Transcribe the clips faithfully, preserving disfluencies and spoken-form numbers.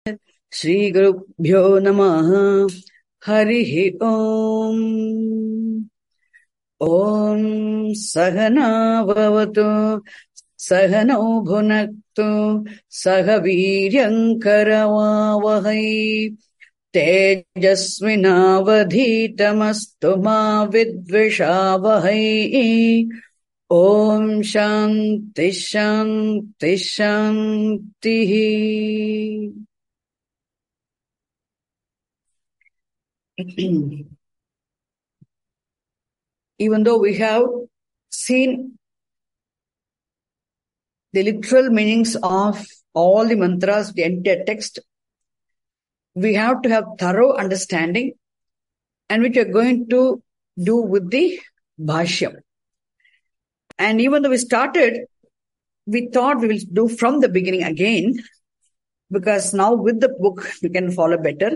श्रीगुरुभ्यो नमः। हरिः ओम्। ॐ सहना भवतु सहनौ भुनक्तु सह वीर्यङ्करवावहै तेजस्विनावधीतमस्तु मा विद्विषावहै। ॐ शान्ति शान्ति शान्तिः। Even though we have seen the literal meanings of all the mantras, the entire text, we have to have thorough understanding, and which we are going to do with the Bhashyam. And even though we started, we thought we will do from the beginning again, because now with the book we can follow better.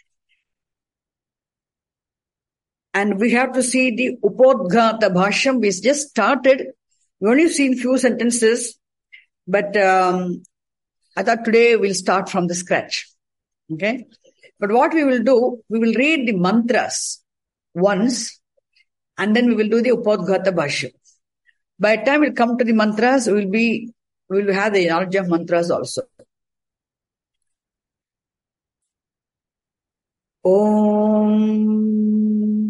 And we have to see the Upodghata Bhashyam. We just started. We only seen few sentences, but um, I thought today we'll start from the scratch. Okay? But what we will do, we will read the mantras once, and then we will do the Upodghata Bhashyam. By the time we come to the mantras, we will be, we will have the knowledge of mantras also. Om.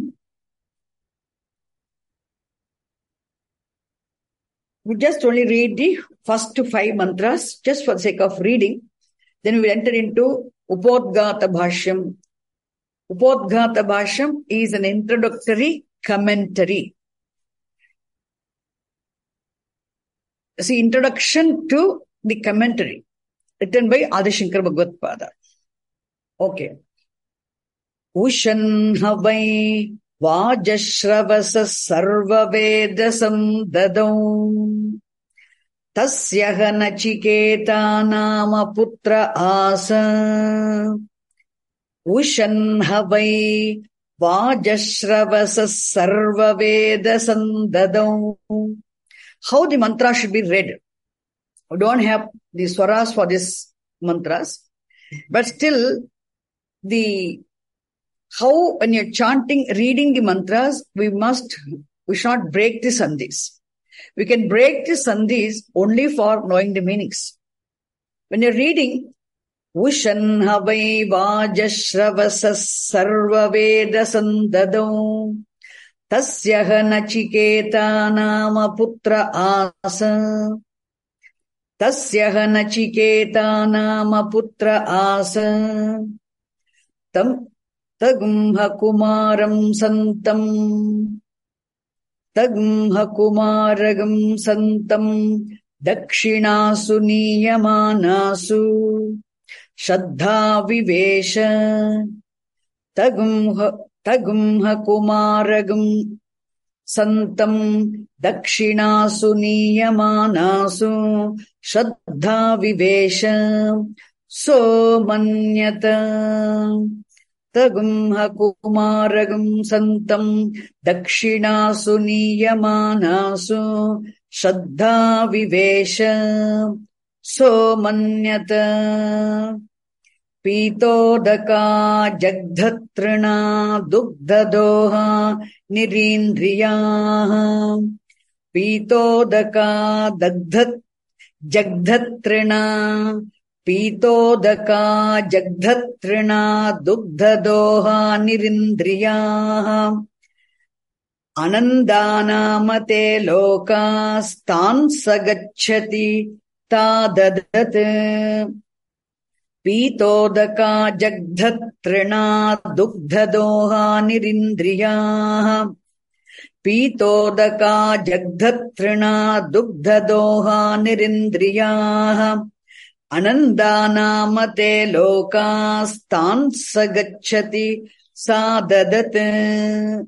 We just only read the first five mantras just for the sake of reading. Then we will enter into Upodghata Bhashyam. Upodghata Bhashyam is an introductory commentary. See, introduction to the commentary written by Adi Shankara Bhagavad-pada. Okay. Ushan havai Vajashravasa sarvavedasam dadau tasyaha nachiketa nama putra asa. Ushan havai Vajashravasa sarvavedasam dadau. How the mantra should be read. We don't have the swaras for these mantras, but still the how when you're chanting, reading the mantras, we must, we should not break the sandhis. We can break the sandhis only for knowing the meanings. When you're reading, Ushan havai Vajashravasa sarvavedasam dadau tasyaha nachiketa nama putra asa. Tasyaha nachiketa nama putra asa. Tam Tagumha kumaram santam Tagumha kumaragam santam Dakshinasu niyamanasu Shraddha vivesha. Tagumha Tagumha kumaragam santam Dakshinasu niyamanasu Shraddha vivesha. So manyata. Tagumha kumaragam santam Dakshinasu niyamanasu Shraddha vivesha. So manyata. Pitodaka jagdhatrina dugdhadoha nirindriyaha. Pitodaka dagdhat jagdhatrina Pitodaka jagdhatrina dugdhadoha nirindriyaha. Anandanamate lokastan sagacchati tadadat. Pitodaka jagdhatrina dugdhadoha nirindriyaha. Pitodaka jagdhatrina dugdhadoha nirindriyaha. Anandanamate lokastan sagacchati sadadat.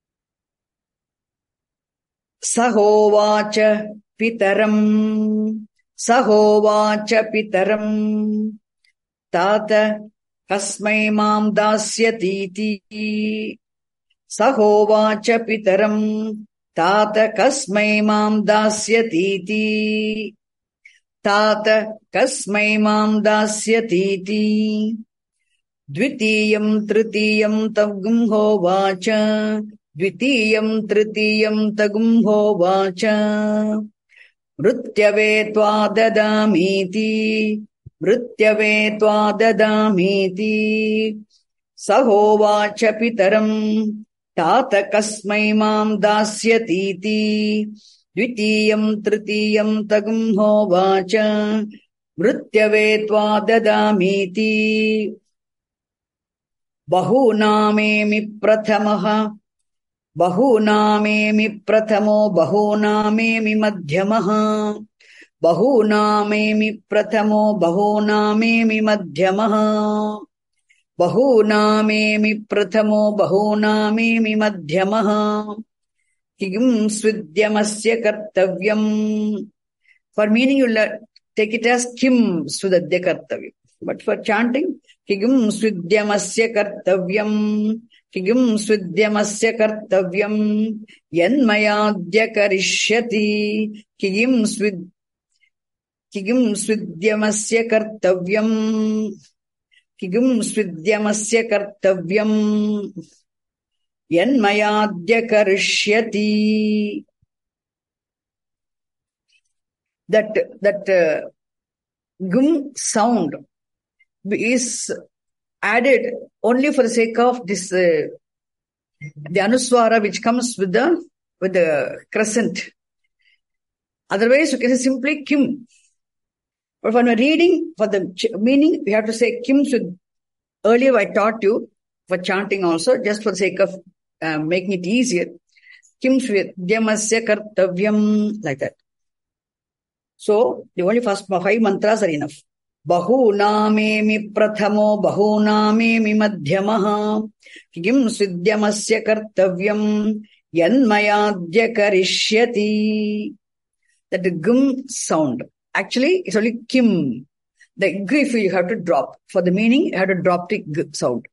Sahovacha pitaram Sahovacha pitaram Tata kasmai mam dasyatiti. Sahovacha pitaram Tata kasmai mam dasyatiti. tata kasmai mam dasyatiti. Dvitiyam tritiyam tagum hovacha. Dvitiyam tritiyam tagum hovacha. Mrityave tvadadamiti. Mrityave tvadadamiti. Sahovacha pitaram. Tata kasmai mam dasyatiti. Dvitiyam tritiyam tagum hovacha. Mrityave tvadadamiti. Bahunamemi prathamaha. Bahunamemi prathamo. Bahunamemi madhyamaha. Bahunamemi prathamo. Bahunamemi madhyamaha. Bahunamemi prathamo. Bahunamemi madhyamaha. Kigum swidyamasya kartavyam. For meaning, you will take it as kim swidadya kartavyam. But for chanting, Kigum swidyamasya kartavyam. Kigum swidyamasya kartavyam. Yanmayadya karishyati. Kigum swid Kigum swidyamasya kartavyam. Kigum swidyamasya kartavyam. Yanmayadya karishyati. That, that uh, gum sound is added only for the sake of this, uh, the anuswara which comes with the, with the crescent. Otherwise, you can say simply kim. But when we're reading for the ch- meaning, we have to say kim with, earlier I taught you for chanting also, just for the sake of uh, making it easier. Kim svidyamasya kartavyam, like that. So, the only first five mantras are enough. Bahunamemi prathamo. Bahunamemi madhyamaha. Kigim svidyamasya kartavyam. Yanmayadya karishyati. That the gum sound. Actually, it's only kim. The g you have to drop. For the meaning, you have to drop the g sound.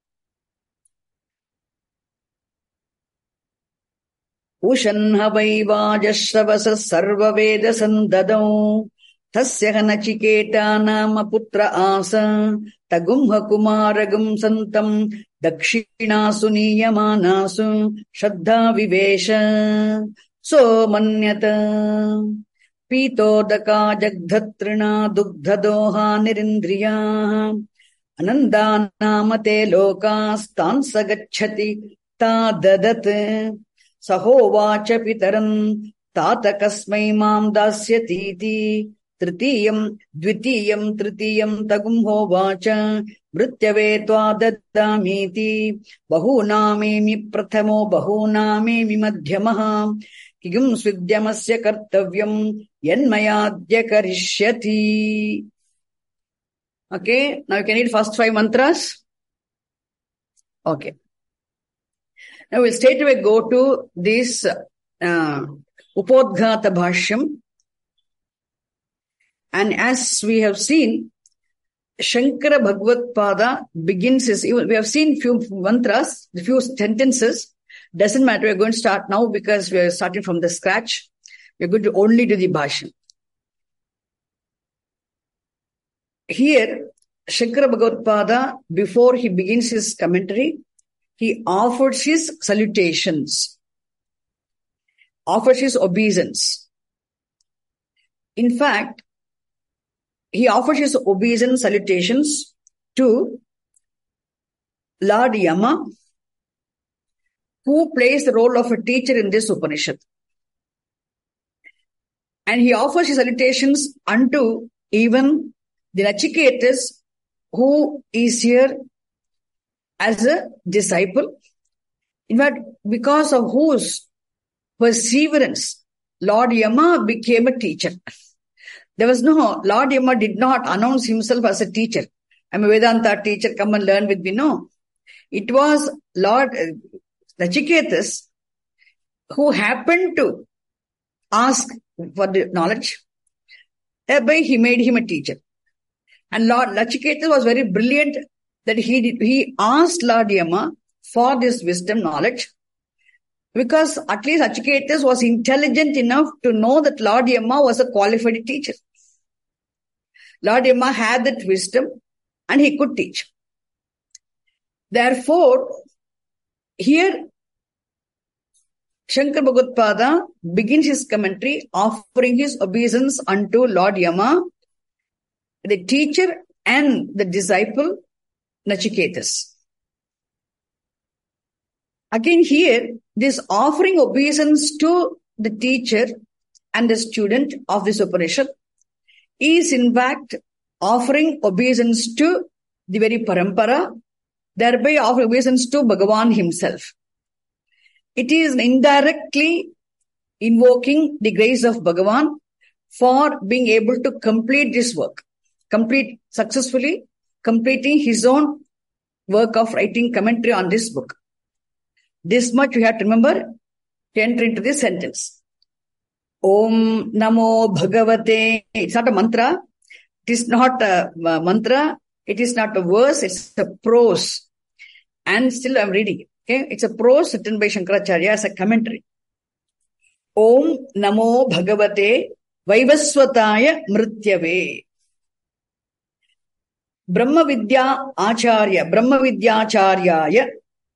Ushanha vaivajasravasa sarva veda sandadau. Tasya nachiketa nama putra asa. Tagumha kumaragum santam. Dakshina suniyamanasu. Shraddha vivesha. So manyata. Pitodaka jagdhatrina dugdhadoha nirindriya. Anandanamate lokas tansa gacchati tadadat. Sahovacha pitaram tata kasmai mam dasyatiti. Tritiyam dvitiyam tritiyam tagum hovacha. Mrityave tvadadamiti. Bahunamemi prathamo. Bahunamemi madhyamaha. Kigum swidyamasya kartavyam. Yanmayadya karishyati. Okay, now you can read first five mantras. Okay. Now we'll straight away go to this uh, Upodghata Bhashyam. And as we have seen, Shankara Bhagavad Pada begins his, we have seen few mantras, few sentences. Doesn't matter, we're going to start now because we're starting from the scratch. We're going to only do the Bhashyam. Here, Shankara Bhagavad Pada, before he begins his commentary, he offers his salutations, offers his obeisance. In fact, he offers his obeisance salutations to Lord Yama, who plays the role of a teacher in this Upanishad. And he offers his salutations unto even the Nachiketas, who is here as a disciple. In fact, because of whose perseverance, Lord Yama became a teacher. There was no, Lord Yama did not announce himself as a teacher. I'm a Vedanta teacher, come and learn with me. No. It was Lord uh, Nachiketas who happened to ask for the knowledge. Thereby he made him a teacher. And Lord Nachiketas was very brilliant that he did, he asked Lord Yama for this wisdom knowledge, because at least Nachiketas was intelligent enough to know that Lord Yama was a qualified teacher. Lord Yama had that wisdom and he could teach. Therefore, here Shankar Bhagavad begins his commentary offering his obeisance unto Lord Yama, the teacher and the disciple Nachiketas. Again here, this offering obeisance to the teacher and the student of this Upanishad is in fact offering obeisance to the very parampara, thereby offering obeisance to Bhagavan himself. It is indirectly invoking the grace of Bhagavan for being able to complete this work, complete successfully, completing his own work of writing commentary on this book. This much we have to remember to enter into this sentence. Om Namo Bhagavate. It's not a mantra. It is not a mantra. It is not a verse. It's a prose. And still I'm reading it. Okay, it's a prose written by Shankaracharya as a commentary. Om Namo Bhagavate Vaivaswataya Mrityave. Brahma Vidya Acharya, Brahma Vidya Acharyaya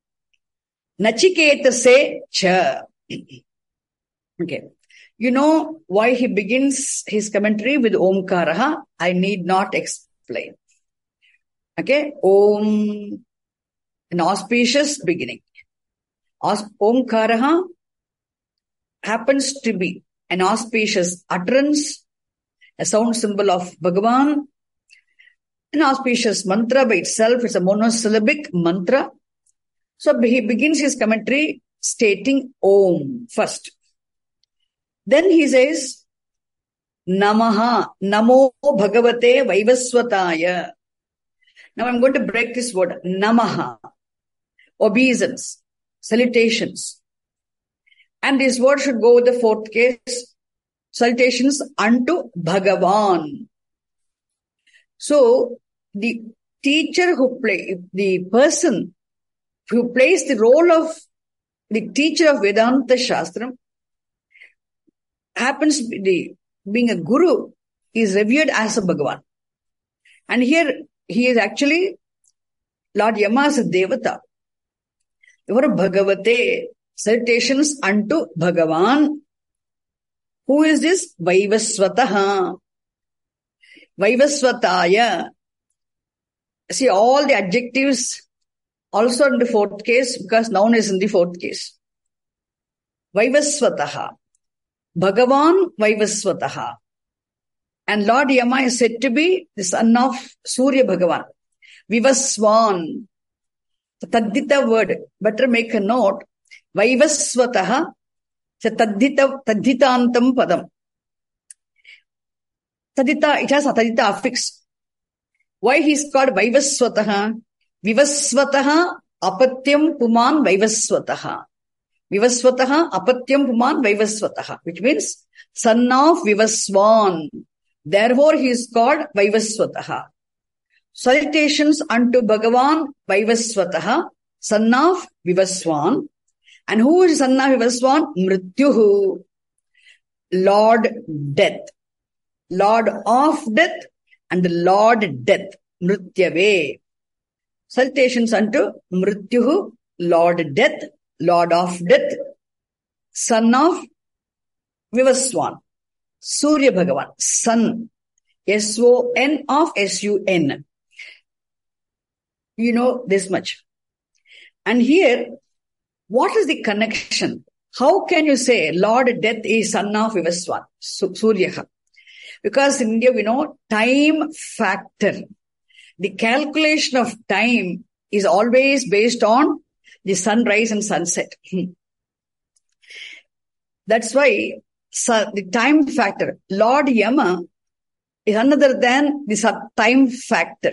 Nachiketase Cha. Okay. You know why he begins his commentary with Omkaraha? I need not explain. Okay. Om. An auspicious beginning. Omkaraha happens to be an auspicious utterance, a sound symbol of Bhagavan. An auspicious mantra by itself is a monosyllabic mantra. So he begins his commentary stating Om first. Then he says, Namaha, Namo Bhagavate Vaivaswataya. Now I'm going to break this word, Namaha. Obeisance, salutations. And this word should go with the fourth case, salutations unto Bhagavan. So, the teacher who play, the person who plays the role of the teacher of Vedanta Shastram happens to be the, being a guru, is revered as a Bhagavan. And here he is actually Lord Yama as a Devata. Therefore, Bhagavate, salutations unto Bhagavan. Who is this? Vaivaswataha. Vaivaswataya. See, all the adjectives also in the fourth case because noun is in the fourth case. Vaivaswataha. Bhagavan Vaivaswataha. And Lord Yama is said to be the son of Surya Bhagavan. Vivaswan. The Taddhita word, better make a note. Vaivaswataha. It's a Taddhita, Taddhitantam Padam. Taddhita, it has a Taddhita affix. Why he is called Vaivaswataha? Vivaswataha Apatyam Puman Vaivaswataha. Vivaswataha Apatyam Puman Vaivaswataha. Which means son of Vivaswan. Therefore he is called Vaivaswataha. Salutations unto Bhagavan Vaivaswataha, son of Vivaswan. And who is son of Vivaswan? Mrityuhu, Lord Death. Lord of Death and Lord Death. Mrityave. Salutations unto Mrityuhu, Lord Death, Lord of Death, son of Vivaswan. Surya Bhagavan, son. S O N of S U N. You know this much. And here, what is the connection? How can you say Lord Death is son of Vivaswan, Surya? Because in India we know time factor. The calculation of time is always based on the sunrise and sunset. That's why so the time factor, Lord Yama is another than the time factor.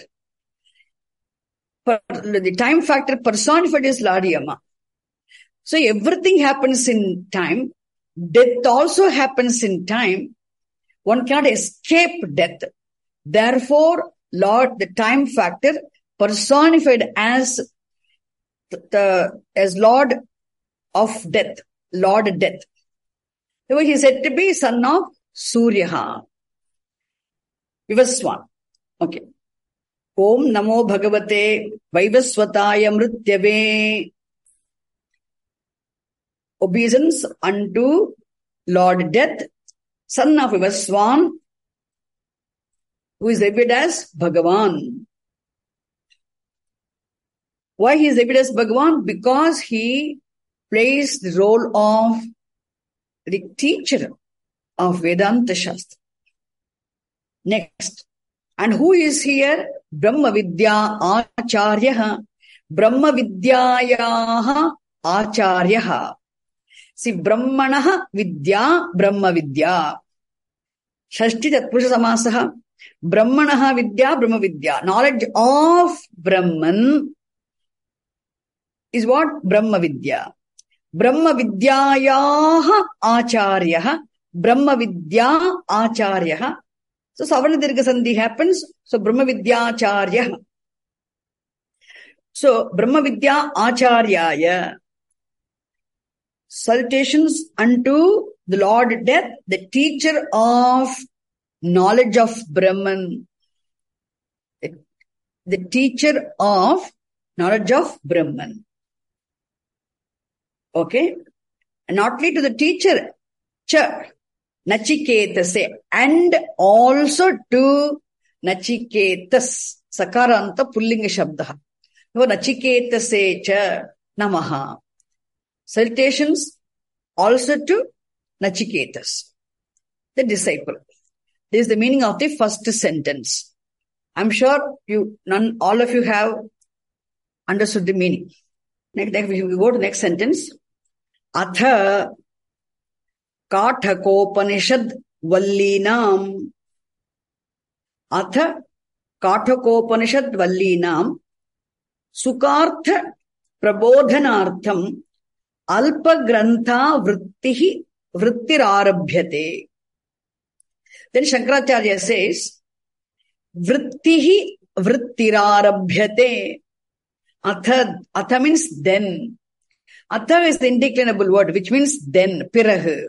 The time factor personified is Lord Yama. So everything happens in time. Death also happens in time. One cannot escape death. Therefore, Lord, the time factor personified as the as Lord of death, Lord Death. Therefore, he is said to be son of Surya, Vivaswan. Okay. Om Namo Bhagavate Vaivasvataya Mrityave. Obeisance unto Lord Death, son of Vivaswan, who is revered as Bhagavan. Why he is revered as Bhagavan? Because he plays the role of the teacher of Vedanta Shastra. Next. And who is here? Brahma Vidya Acharyaha. Brahma Vidyayaha Acharyaha. See, Brahmanaha Vidya, Brahma Vidya. Shashti Tatpurusha Samasaha. Brahmanaha Vidya, Brahma Vidya. Knowledge of Brahman is what? Brahma Vidya. Brahma Vidyayaha Acharyaha. Brahma Vidya Acharyaha. So, Savarna Dirgha Sandhi happens. So, Brahma Vidya Acharyaha. So, Brahma Vidya Acharyaya. Salutations unto the Lord Death, the teacher of knowledge of Brahman. The, the teacher of knowledge of Brahman. Okay? And not only to the teacher, cha, Nachiketase, and also to Nachiketas, Sakaranta Pullinga Shabdaha. Nachiketase cha Namaha. Salutations also to Nachiketas, the disciple. This is the meaning of the first sentence. I'm sure you, none, all of you have understood the meaning. Next, next we go to the next sentence. Atha Kathakopanishad Vallinam. Atha Kathakopanishad Vallinam Sukartha Prabodhanartham Alpa Grantha Vrittihi Vrittirarabhyate. Then Shankaracharya says, Vrittihi Vrittirarabhyate. Atha, atha means then. Atha is the indeclinable word, which means then, pirahu.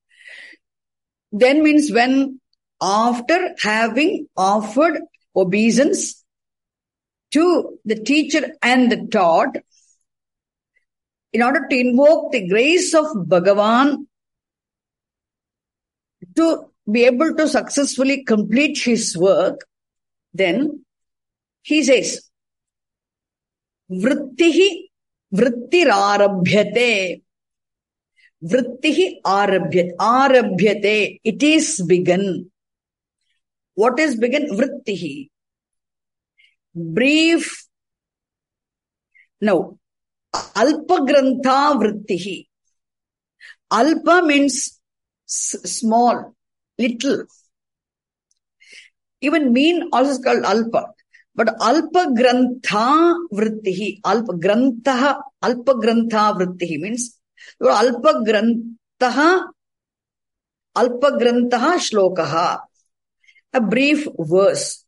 Then means when, after having offered obeisance to the teacher and the taught, in order to invoke the grace of Bhagavan to be able to successfully complete his work, then he says, Vrittihi Vrittirarabhyate. Vrittihi arabhyate. Arabhyate. It is begun. What is begun? Vrittihi. Brief. No. Alpa Grantha Vrittihi. Alpa means s- small, little. Even mean also is called Alpa. But Alpa Grantha Vrittihi. Alpa Grantha, Alpa Grantha Vrittihi means Alpa Grantha, Alpa Grantha Shlokaha. A brief verse.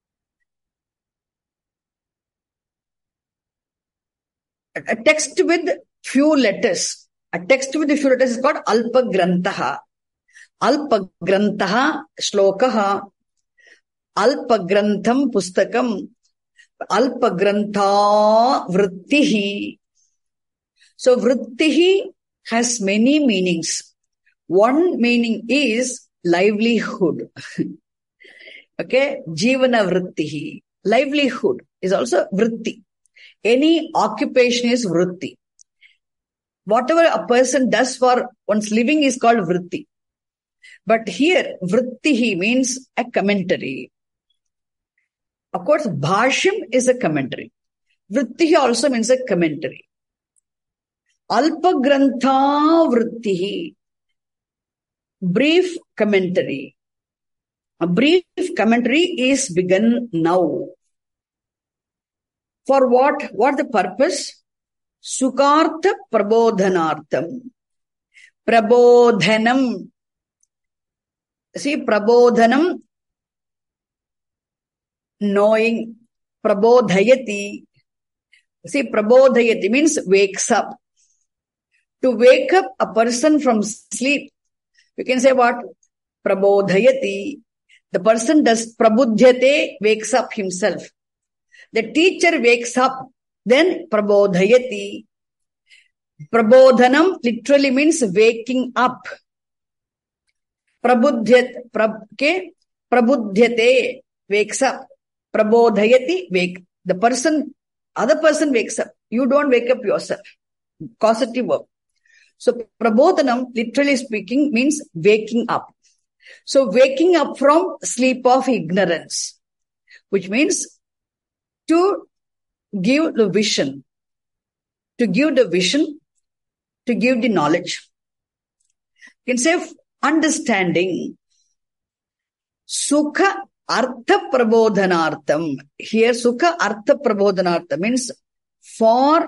A text with few letters. A text with few letters is called Alpa Grantaha. Alpa Grantaha Shlokaha. Alpa Grantham Pustakam. Alpa Grantha Vrittihi. So Vrittihi has many meanings. One meaning is livelihood. Okay? Jivana Vrittihi. Livelihood is also Vritti. Any occupation is Vritti. Whatever a person does for one's living is called Vritti. But here, Vrittihi means a commentary. Of course, Bhashyam is a commentary. Vrittihi also means a commentary. Alpa Grantha Vrittihi. Brief commentary. A brief commentary is begun now. For what? What the purpose? Sukartha Prabodhanartham. Prabodhanam. See, Prabodhanam, knowing. Prabodhayati. See, Prabodhayati means wakes up. To wake up a person from sleep, you can say what? Prabodhayati. The person does prabuddhyate, wakes up himself. The teacher wakes up, then prabodhayati. Prabodhanam literally means waking up. Prabuddhyate, prab, okay? Prabudhyate, wakes up. Prabodhayati, wake. The person, other person wakes up. You don't wake up yourself. Causative verb. So, prabodhanam, literally speaking, means waking up. So, waking up from sleep of ignorance, which means to give the vision, to give the vision, to give the knowledge. You can say understanding. Sukha artha prabodhanartham. Here, sukha artha prabodhanartham means for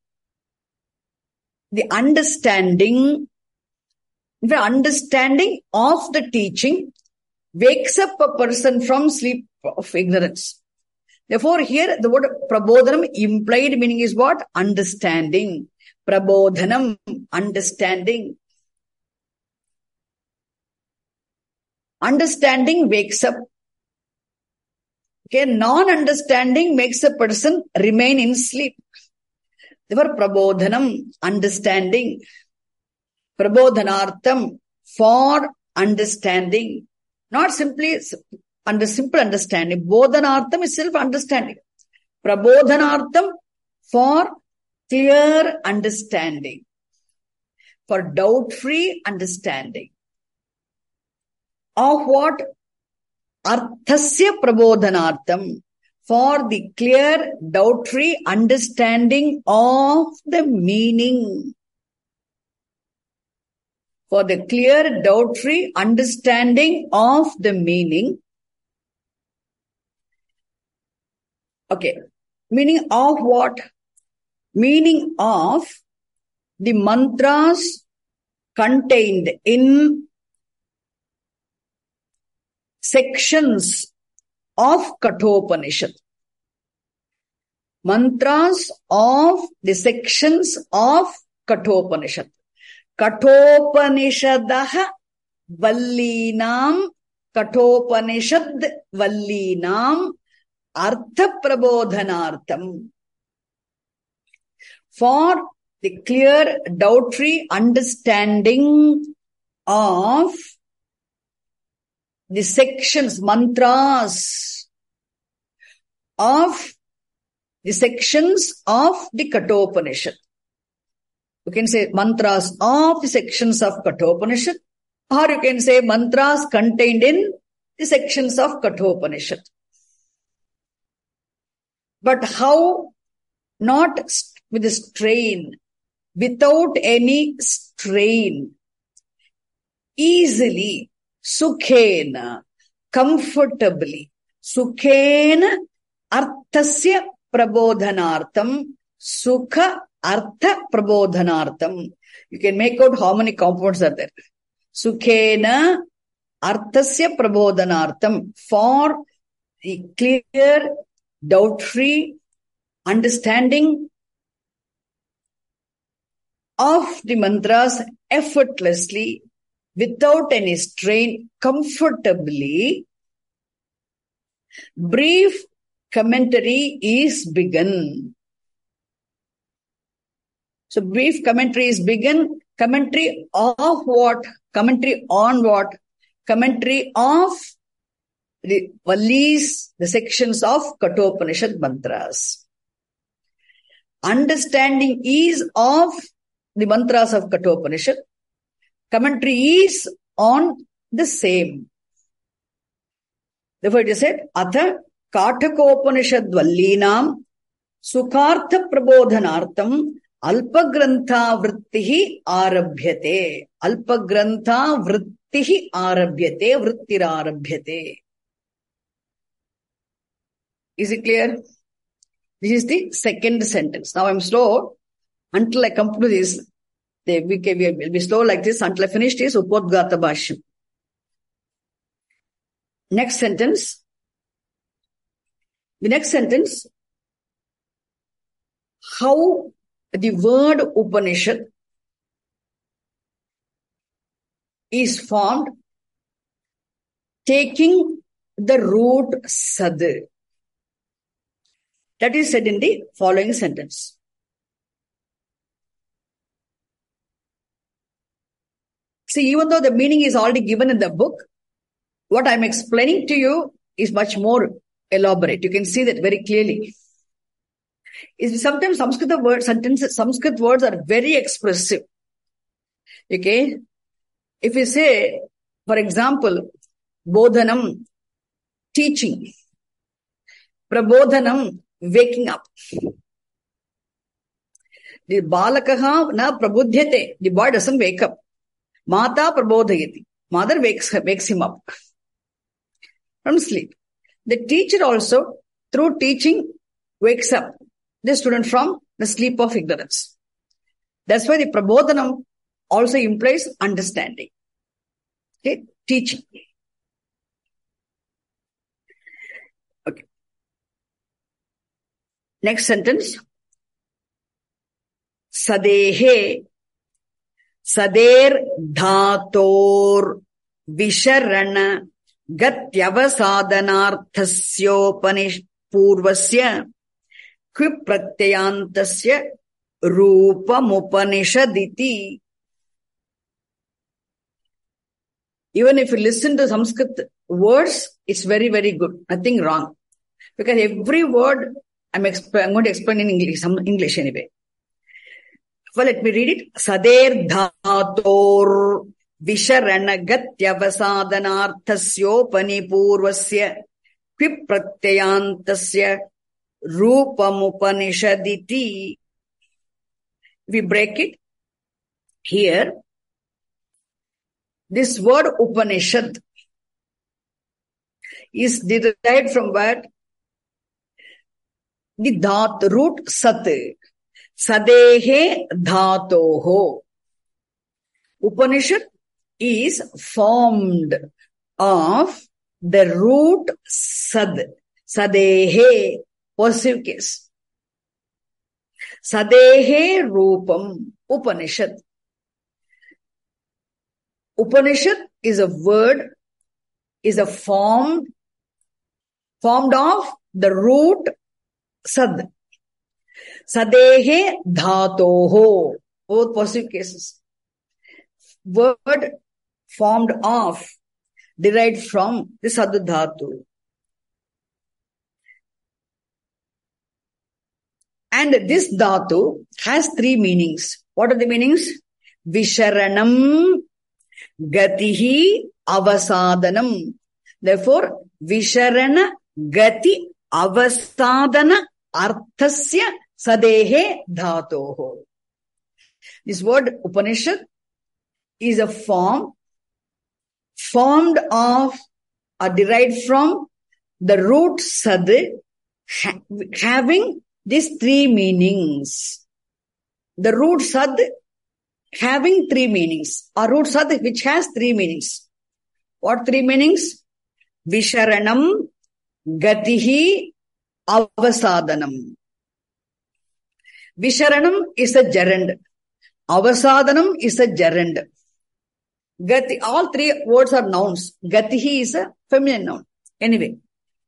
the understanding, the understanding of the teaching wakes up a person from sleep of ignorance. Therefore, here the word prabodhanam implied meaning is what? Understanding. Prabodhanam, understanding. Understanding wakes up. Okay, non-understanding makes a person remain in sleep. Therefore, prabodhanam, understanding. Prabodhanartham, for understanding. Not simply under simple understanding. Bodhanartham is self-understanding. Prabodhanartham, for clear understanding. For doubt-free understanding. Of what? Arthasya prabodhanartham. For the clear, doubt-free understanding of the meaning. For the clear, doubt-free understanding of the meaning. Okay. Meaning of what? Meaning of the mantras contained in sections of Kathopanishad. Mantras of the sections of Kathopanishad. Kathopanishadaha vallinam, Kathopanishad vallinam, artha prabodhanartham. For the clear, doubt-free understanding of the sections, mantras of the sections of the Kathopanishad. You can say mantras of the sections of Kathopanishad, or you can say mantras contained in the sections of Kathopanishad. But how? Not with a strain, without any strain, easily, sukhena, comfortably, sukhena arthasya prabodhanartham, sukha artha prabodhanartham. You can make out how many compounds are there. Sukhena arthasya prabodhanartham, for the clear, doubt-free understanding of the mantras effortlessly, without any strain, comfortably. Brief commentary is begun. So brief commentary is begun. Commentary of what? Commentary on what? Commentary of the vallis, the sections of Kathopanishad mantras. Understanding is of the mantras of Kathopanishad. Commentary is on the same. Therefore it is said, Atha Kathakopanishad vallinam sukhartha prabodhanartham alpagrantha vrittihi arabhyate. Alpagrantha vrittihi arabhyate. Vrittir arabhyate. Is it clear? This is the second sentence. Now I'm slow until I come to this. They, we will be slow like this until I finish this Upodghata Bhashyam. Next sentence. The next sentence. How the word Upanishad is formed, taking the root sad. That is said in the following sentence. See, even though the meaning is already given in the book, what I'm explaining to you is much more elaborate. You can see that very clearly. Is sometimes Sanskrit words, sentences, Sanskrit words are very expressive. Okay? If you say, for example, bodhanam, teaching, prabodhanam, waking up. The balakaha na prabudhyate, the boy doesn't wake up. Mata prabodhayati, mother wakes, wakes him up from sleep. The teacher also, through teaching, wakes up the student from the sleep of ignorance. That's why the prabodhanam also implies understanding. Okay, teaching. Okay. Next sentence. Sadehe sader dhator visharana gatyavasadanarthasyopanisht purvasya kvipratyantasya rupamupanishaditi. Even if you listen to Sanskrit words, it's very, very good. Nothing wrong. Because every word I'm, exp- I'm going to explain in English, some English anyway. Well, let me read it. Sader dhator visharana gatyavasadanarthasyopanipurvasya kvipratyantasya rupamupanishaditi. We break it here. This word Upanishad is derived from what? The dhat root sat. Sadehe dhatoho. Upanishad is formed of the root sad. Sadehe, possessive case. Sadehe rupam, Upanishad. Upanishad is a word, is a form, formed of the root sad. Sadehe dhatoho, both possessive cases. Word formed of, derived from the sad dhatu. And this dhatu has three meanings. What are the meanings? Visharanam, Gatihi, avasadanam. Therefore, Visharana, Gati, avasadana, arthasya, sadehe, dhatoho. This word Upanishad is a form formed of or derived from the root sad, ha- having these three meanings. The root sad having three meanings, or root sad which has three meanings. What three meanings? Visharanam, Gatihi, avasadanam. Visharanam is a gerund. Avasadanam is a gerund. Gati, all three words are nouns. Gatihi is a feminine noun. Anyway.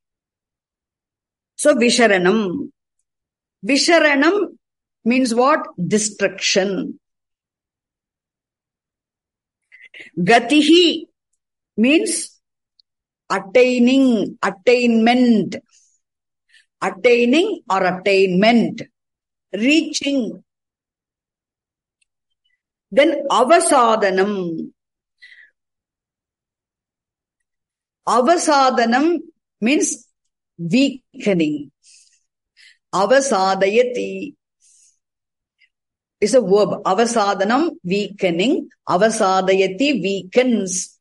So Visharanam. Visharanam means what? Destruction. Gatihi means attaining, attainment. Attaining or attainment. Reaching. Then avasadanam. Avasadanam means weakening. Avasadayati is a verb. Avasadanam, weakening. Avasadayati, weakens.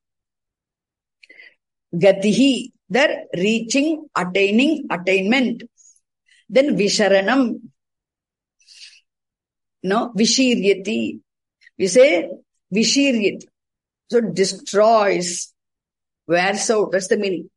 Gatihi, there, reaching, attaining, attainment. Then Visharanam. No, Vishiryati. We say Vishiryati. So destroys, wears out. That's the meaning.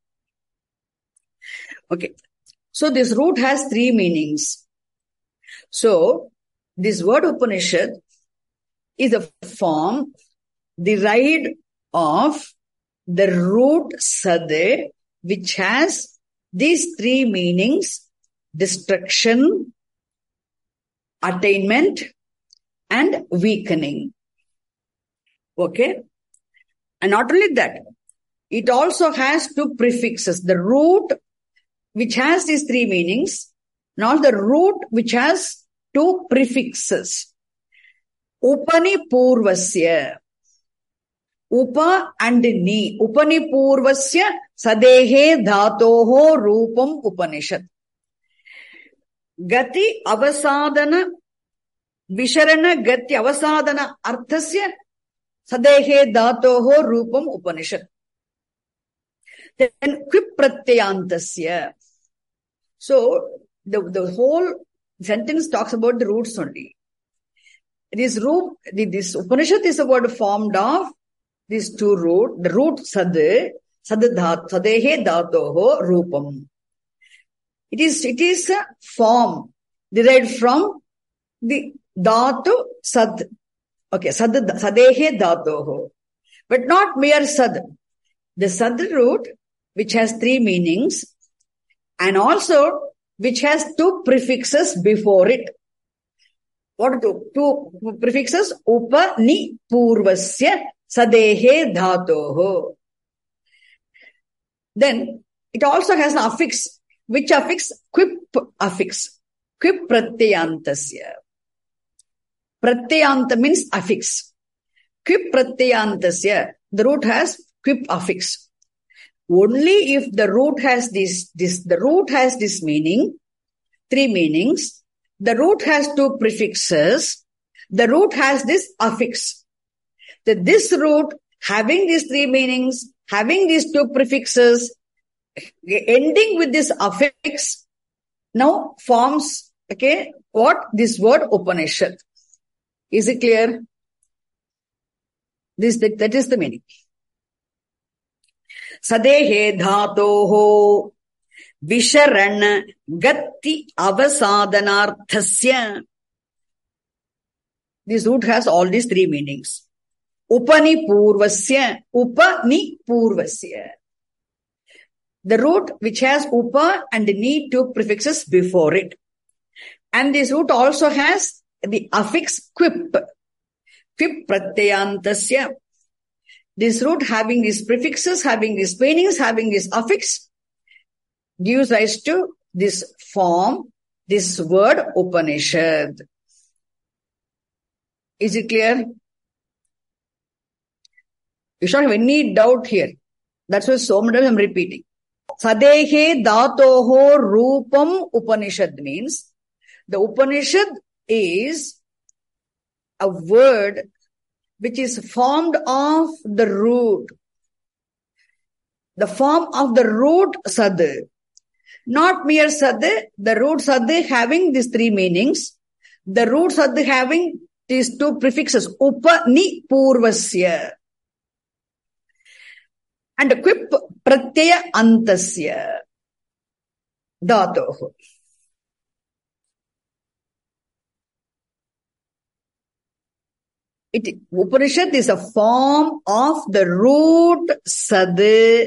Okay. So this root has three meanings. So this word Upanishad is a form derived of the root sad, which has these three meanings: destruction, attainment, and weakening. Okay? And not only that, it also has two prefixes. The root, which has these three meanings, not the root, which has two prefixes. Upanipurvasya. Upa and ni. Upanipurvasya sadehe dhatoho rupam Upanishad. Gati avasadana visharana gati avasadana arthasya sadehe dhatoho rupam Upanishad. Then quip pratyantasya. So the, the whole sentence talks about the roots only. This root, this Upanishad is a word formed of these two roots. The root sad, sad dhat, sadehe dhatoho rupam. It is, it is a form derived from the dhatu sad. Okay, sad, sadehe dhatoho. But not mere sad. The sad root, which has three meanings, and also which has two prefixes before it. What are two? Two prefixes? Upa, ni, purvasya, sadehe, dhatoho. Then, it also has an affix. Which affix? Quip affix. Quip pratyantasya. Pratyanta means affix. Quip pratyantasya. The root has quip affix. Only if the root has this, this, the root has this meaning, three meanings, the root has two prefixes, the root has this affix. The, this root, having these three meanings, having these two prefixes, ending with this affix, now forms, okay, what? This word Upanishad. Is it clear? This, that, that is the meaning. Sadehe dhatoho visharan gatti avasadanarthasya. This root has all these three meanings. Upanipurvasya, upanipurvasya. The root which has upa and ni two prefixes before it. And this root also has the affix quip. Quip pratyantasya. This root having these prefixes, having these meanings, having this affix, gives rise to this form, this word Upanishad. Is it clear? You should have any doubt here. That's why so many times I'm repeating. Sadehe dhatoho rupam Upanishad means the Upanishad is a word which is formed of the root. The form of the root sad. Not mere sad, the root sad having these three meanings. The root sad having these two prefixes, upa, ni, purvasya. And quip pratyaya antasya. Dhatoho. It, Upanishad is a form of the root sad,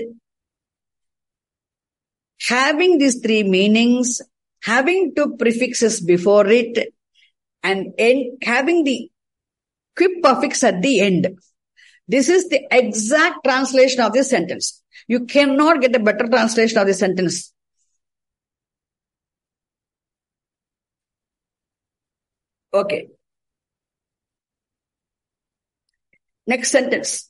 having these three meanings, having two prefixes before it, and end, having the quip affix at the end. This is the exact translation of this sentence. You cannot get a better translation of this sentence. Okay. Next sentence.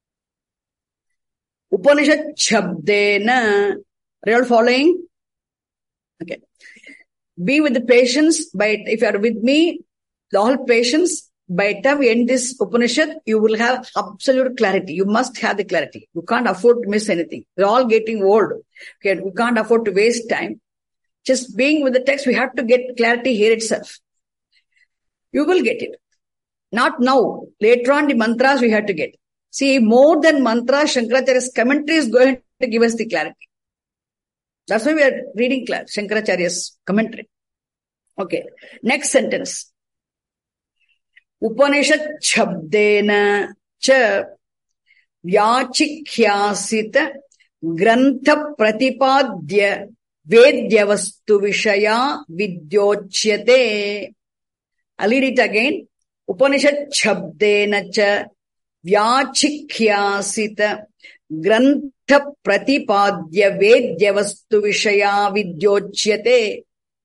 Upanishad Shabdena. Are you all following? Okay. Be with the patience. By, if you are with me, the all patience, by the time we end this Upanishad, you will have absolute clarity. You must have the clarity. You can't afford to miss anything. We're all getting old. Okay. We can't afford to waste time. Just being with the text, we have to get clarity here itself. You will get it. Not now. Later on, the mantras we have to get. See, more than mantras, Shankaracharya's commentary is going to give us the clarity. That's why we are reading Shankaracharya's commentary. Okay. Next sentence. Upanishad Shabdena cha vyachikhyasita grantha pratipadya vedya vastu vishaya vidyochyate. I'll read it again. Upanishad shabdena cha vyachikhyasita grantha pratipadya vedya vastu vishaya vidyochyate.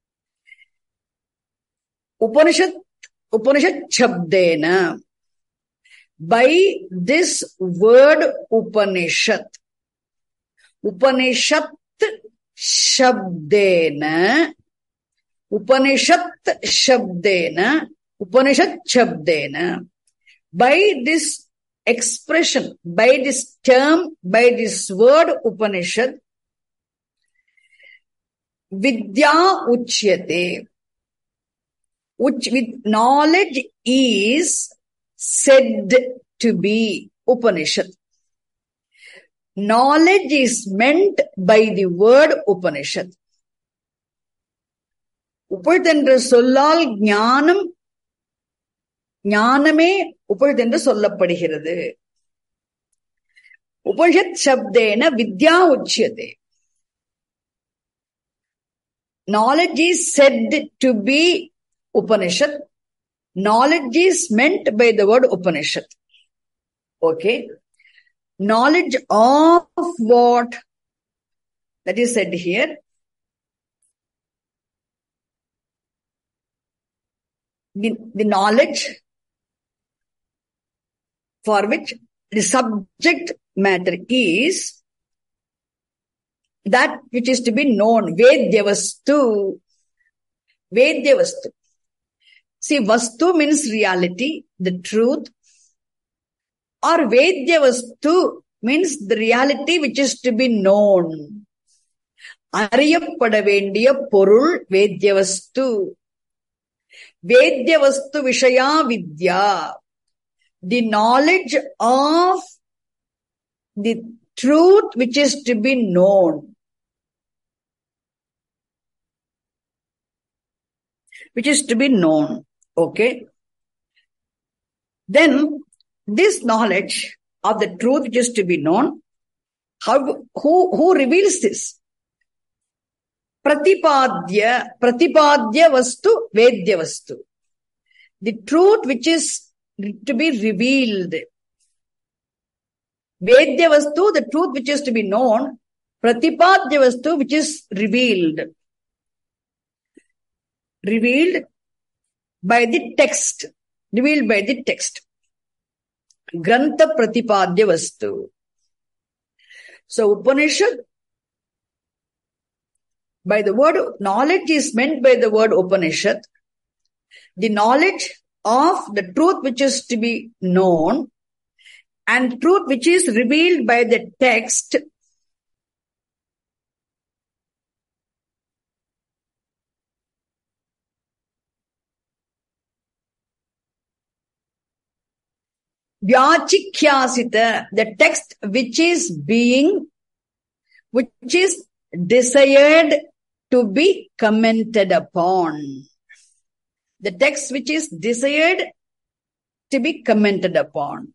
Upanishad, Upanishad shabdena. By this word Upanishad, Upanishad shabdena, Upanishad shabdena, Upanishad shabdena. By this expression, by this term, by this word Upanishad, vidya uchyate. Which with knowledge is said to be Upanishad. Knowledge is meant by the word Upanishad. Upanishad sollal jnanam, jnaname Upanishad sollapadighirathu. Upanishad shabdena vidya uchyate. Knowledge is said to be Upanishad. Knowledge is meant by the word Upanishad. Okay. Knowledge of what? That is said here. The, the knowledge for which the subject matter is that which is to be known. Vedya vastu. Vedya vastu. See, vastu means reality, the truth. Or vedya vastu means the reality which is to be known. Ariyapada vendiya porul vedya vastu. Vedya vastu vishaya vidya. The knowledge of the truth which is to be known. Which is to be known. Okay. Then, this knowledge of the truth which is to be known, how, who, who reveals this? Pratipadya, Pratipadya vastu, Vedya vastu. The truth which is to be revealed. Vedya vastu, the truth which is to be known. Pratipadya vastu, which is revealed. Revealed by the text. Revealed by the text. Grantha pratipadya vastu. So Upanishad, by the word knowledge is meant by the word Upanishad. The knowledge of the truth which is to be known and truth which is revealed by the text. Vyachikhyasita, the text which is being, which is desired to be commented upon. The text which is desired to be commented upon.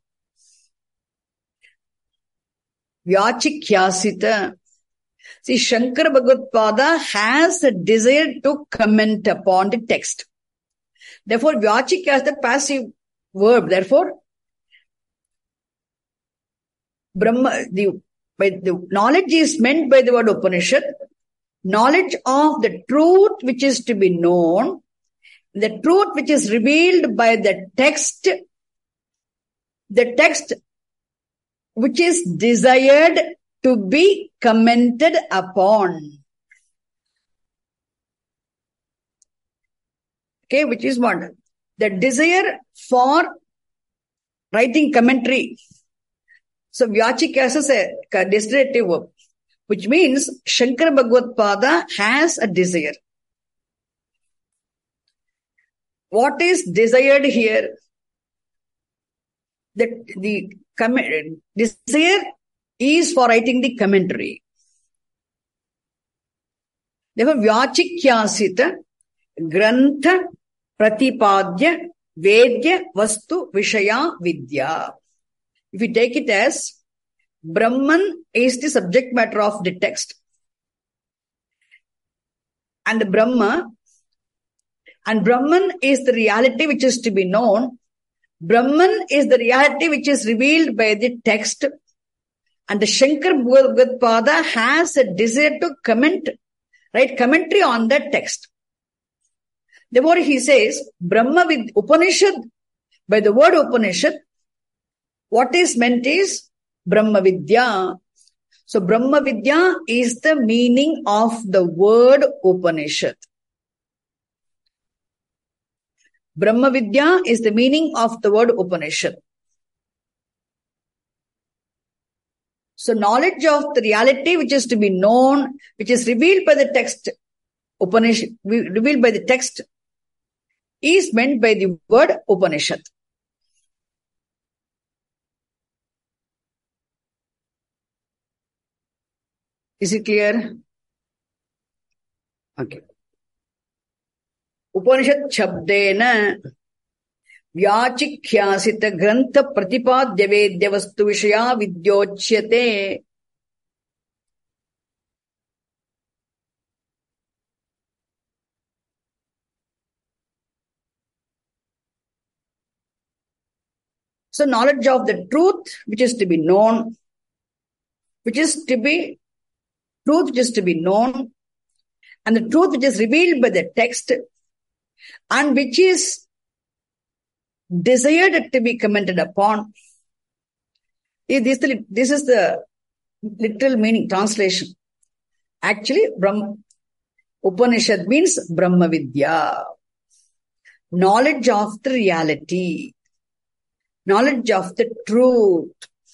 Vyachikhyasita. See, Shankara Bhagavad has a desire to comment upon the text. Therefore, Vyachikhyasita, passive verb. Therefore, Brahma, the, by the knowledge is meant by the word Upanishad. Knowledge of the truth which is to be known. The truth which is revealed by the text. The text which is desired to be commented upon. Okay, which is what? The desire for writing commentary. So, Vyachikhyasa is a desiderative verb, which means Shankara Bhagavad has a desire. What is desired here? The, the com- desire is for writing the commentary. Therefore, Vyachikhyasita Grantha Pratipadya Vedya Vastu Vishaya Vidya. If you take it as Brahman is the subject matter of the text. And Brahma, and Brahman is the reality which is to be known. Brahman is the reality which is revealed by the text. And the Shankar Bhagavad has a desire to comment, right, commentary on that text. Therefore, he says, Brahma with Upanishad, by the word Upanishad, what is meant is Brahma Vidya. So, Brahma Vidya is the meaning of the word Upanishad. Brahma Vidya is the meaning of the word Upanishad. So, knowledge of the reality which is to be known, which is revealed by the text, Upanishad, revealed by the text, is meant by the word Upanishad. Is it clear? Okay. Upanishad Shabdena Vyachikhyasita Grantha Pratipadya Vedya Vastu Vishaya Vidyochyate. So, knowledge of the truth which is to be known, which is to be, truth which is to be known, and the truth which is revealed by the text, and which is desired to be commented upon. This, this is the literal meaning, translation. Actually, Brahma, Upanishad means Brahma Vidya. Knowledge of the reality. Knowledge of the truth.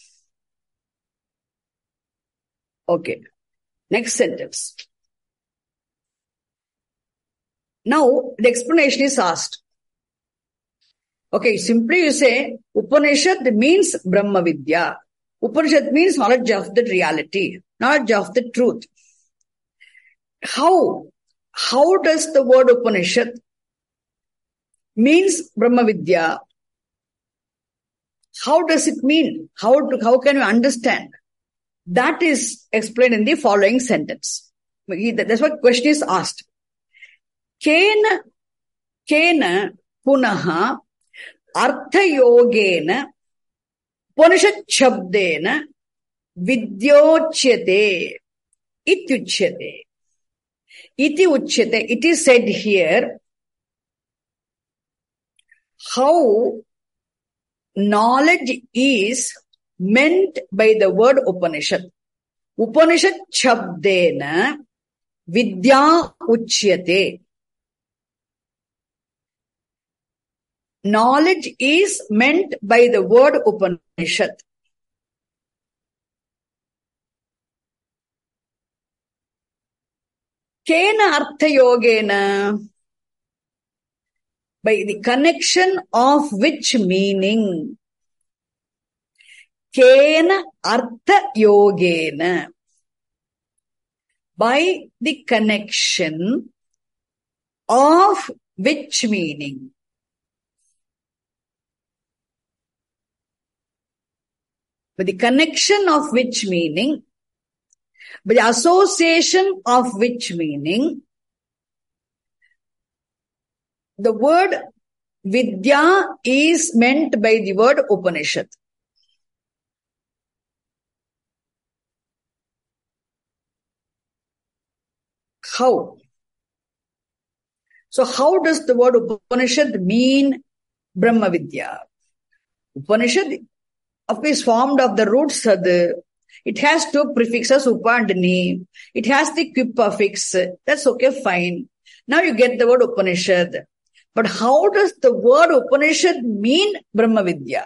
Okay. Next sentence. Now, the explanation is asked. Okay, simply you say, Upanishad means Brahma Vidya. Upanishad means knowledge of the reality, knowledge of the truth. How? How does the word Upanishad means Brahma Vidya? How does it mean? How, to, how can you understand? That is explained in the following sentence. That's what question is asked. Kena, kena punaha arthayogena Upanishad shabdena vidyochyate ityuchyate. Iti uchyate. It is said here how knowledge is meant by the word Upanishad. Upanishad shabdena vidya uchyate. Knowledge is meant by the word Upanishad. Kena artha yogena. By the connection of which meaning? Kena artha yogena. By the connection of which meaning? By the connection of which meaning? By the association of which meaning? The word Vidya is meant by the word Upanishad. How? So how does the word Upanishad mean Brahma Vidya? Upanishad, of course, formed of the root Sad. It has two prefixes, Upa and Ni. It has the quip affix. That's okay, fine. Now you get the word Upanishad. But how does the word Upanishad mean Brahma Vidya?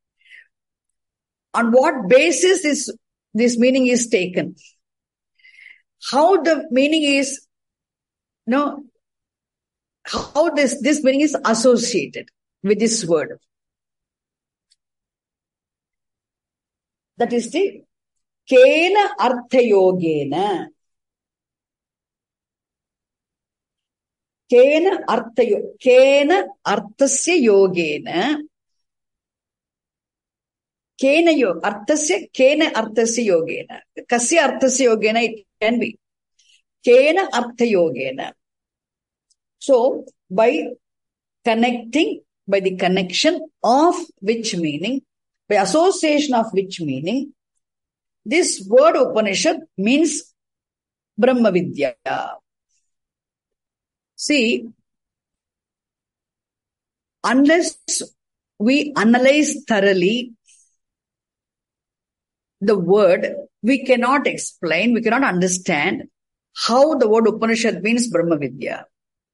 On what basis is this meaning is taken? How the meaning is, no, how this, this meaning is associated with this word? That is the Kena Arthayogena. Kena Arthayo, Kena Arthasya Yogena. Kena yo, arthasya, kena arthasya yogena. Kasya arthasya yogena it can be. Kena artha yogena. So, by connecting, by the connection of which meaning, by association of which meaning, this word Upanishad means Brahma Vidya. See, unless we analyze thoroughly the word, we cannot explain, we cannot understand how the word Upanishad means Brahma Vidya.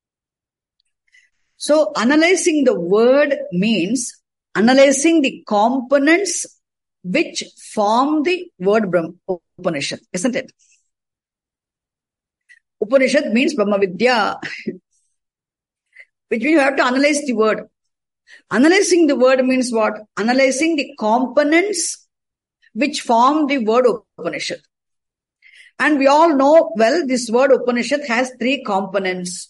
So, analyzing the word means analyzing the components which form the word Brahma, Upanishad, isn't it? Upanishad means Brahma Vidya, which means you have to analyze the word. Analyzing the word means what? Analyzing the components which form the word Upanishad. And we all know, well, this word Upanishad has three components.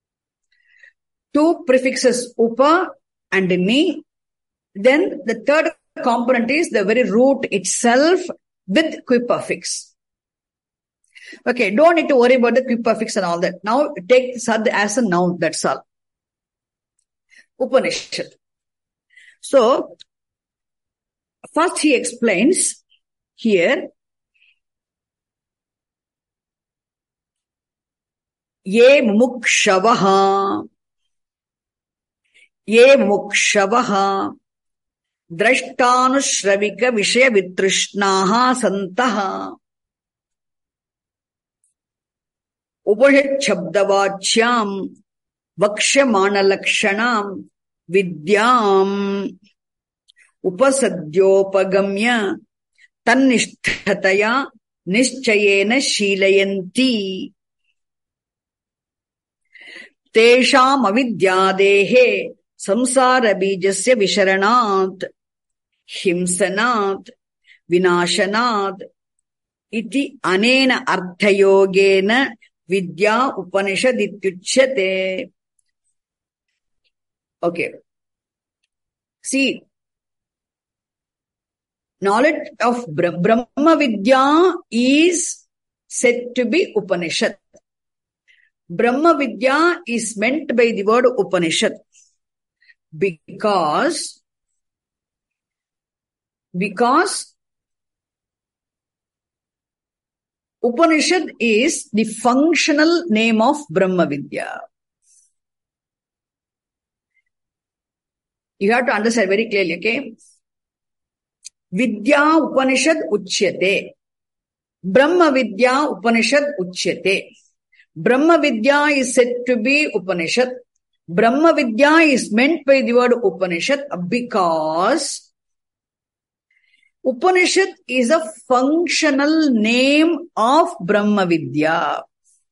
Two prefixes, upa and ni. Then the third component is the very root itself with quiprefix. Okay, don't need to worry about the quiprefix and all that. Now take sad as a noun, that's all. Upanishad. So, first he explains here, ye mukshavaha, ye mukshavaha, drashtanushravika vishaya vitrishnaha santaha, Upanishad shabdavachyam vakshamana lakshanam vidyam upasadyopagamya tannishtataya nischayena shilayanti tesham avidyadehe samsara bijasya visharanat himsanat vinashanat iti anena arthayogena vidya upanishad ityuchyate. Okay. See, knowledge of Brahma Vidya is said to be Upanishad. Brahma Vidya is meant by the word Upanishad because, because Upanishad is the functional name of Brahma Vidya. You have to understand very clearly, okay? Vidya Upanishad Uchyate. Brahma Vidya Upanishad Uchyate. Brahma Vidya is said to be Upanishad. Brahma Vidya is meant by the word Upanishad because Upanishad is a functional name of Brahma Vidya.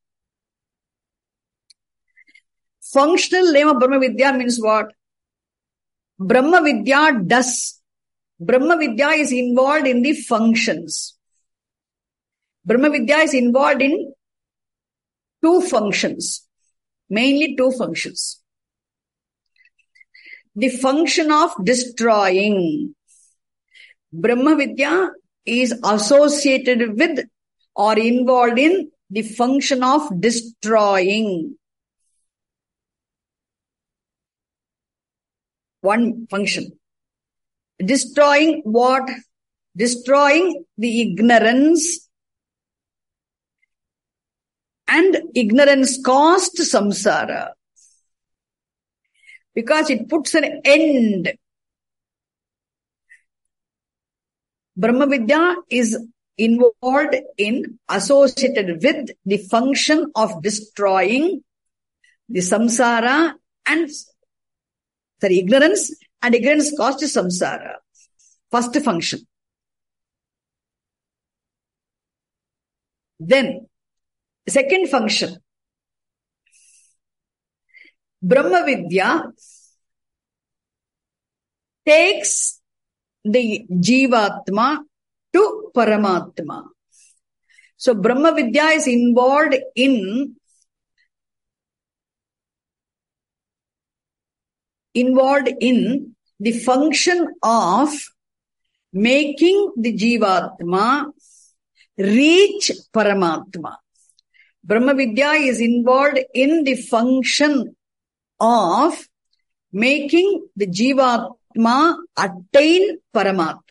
Functional name of Brahma Vidya means what? Brahma Vidya does. Brahma Vidya is involved in the functions. Brahma Vidya is involved in two functions. Mainly two functions. The function of destroying. Brahma Vidya is associated with or involved in the function of destroying. One function. Destroying what? Destroying the ignorance, and ignorance caused samsara. Because it puts an end. Brahma Vidya is involved in, associated with the function of destroying the samsara and sorry, ignorance, and ignorance caused samsara. First function. Then, second function. Brahma Vidya takes the Jivatma to Paramatma. So, Brahma Vidya is involved in involved in the function of making the Jivatma reach Paramatma. Brahma Vidya is involved in the function of making the Jivatma attain Paramatma.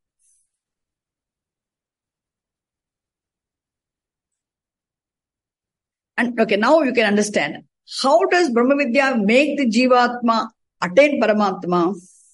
And okay, now you can understand. How does Brahma Vidya make the Jivatma attain Paramatma?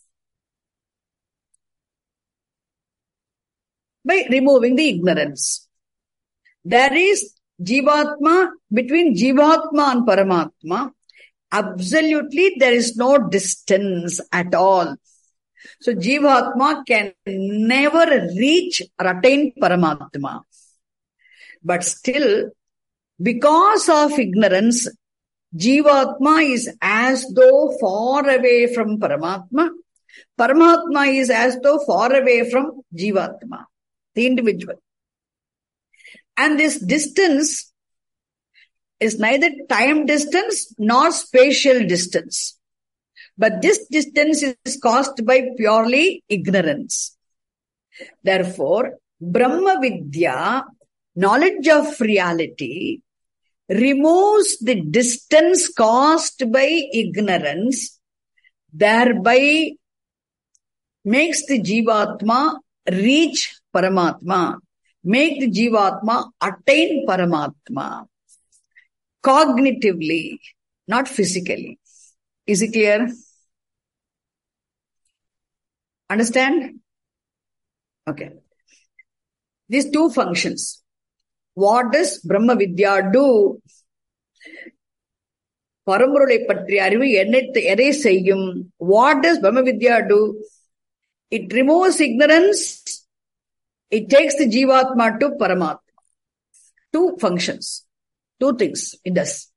By removing the ignorance. There is Jivatma, between Jivatma and Paramatma, absolutely there is no distance at all. So Jivatma can never reach or attain Paramatma. But still, because of ignorance, Jivatma is as though far away from Paramatma. Paramatma is as though far away from Jivatma, the individual. And this distance is neither time distance nor spatial distance. But this distance is caused by purely ignorance. Therefore, Brahma Vidya, knowledge of reality, removes the distance caused by ignorance, thereby makes the Jivatma reach Paramatma, make the Jivatma attain Paramatma, cognitively, not physically. Is it clear? Understand? Okay. These two functions. What does Brahma Vidya do? Paramurulai பற்றிய அறிவு எதை செய்யும்? What does Brahma Vidya do? It removes ignorance. It takes the Jivatma to Paramatma. Two functions. Two things it does.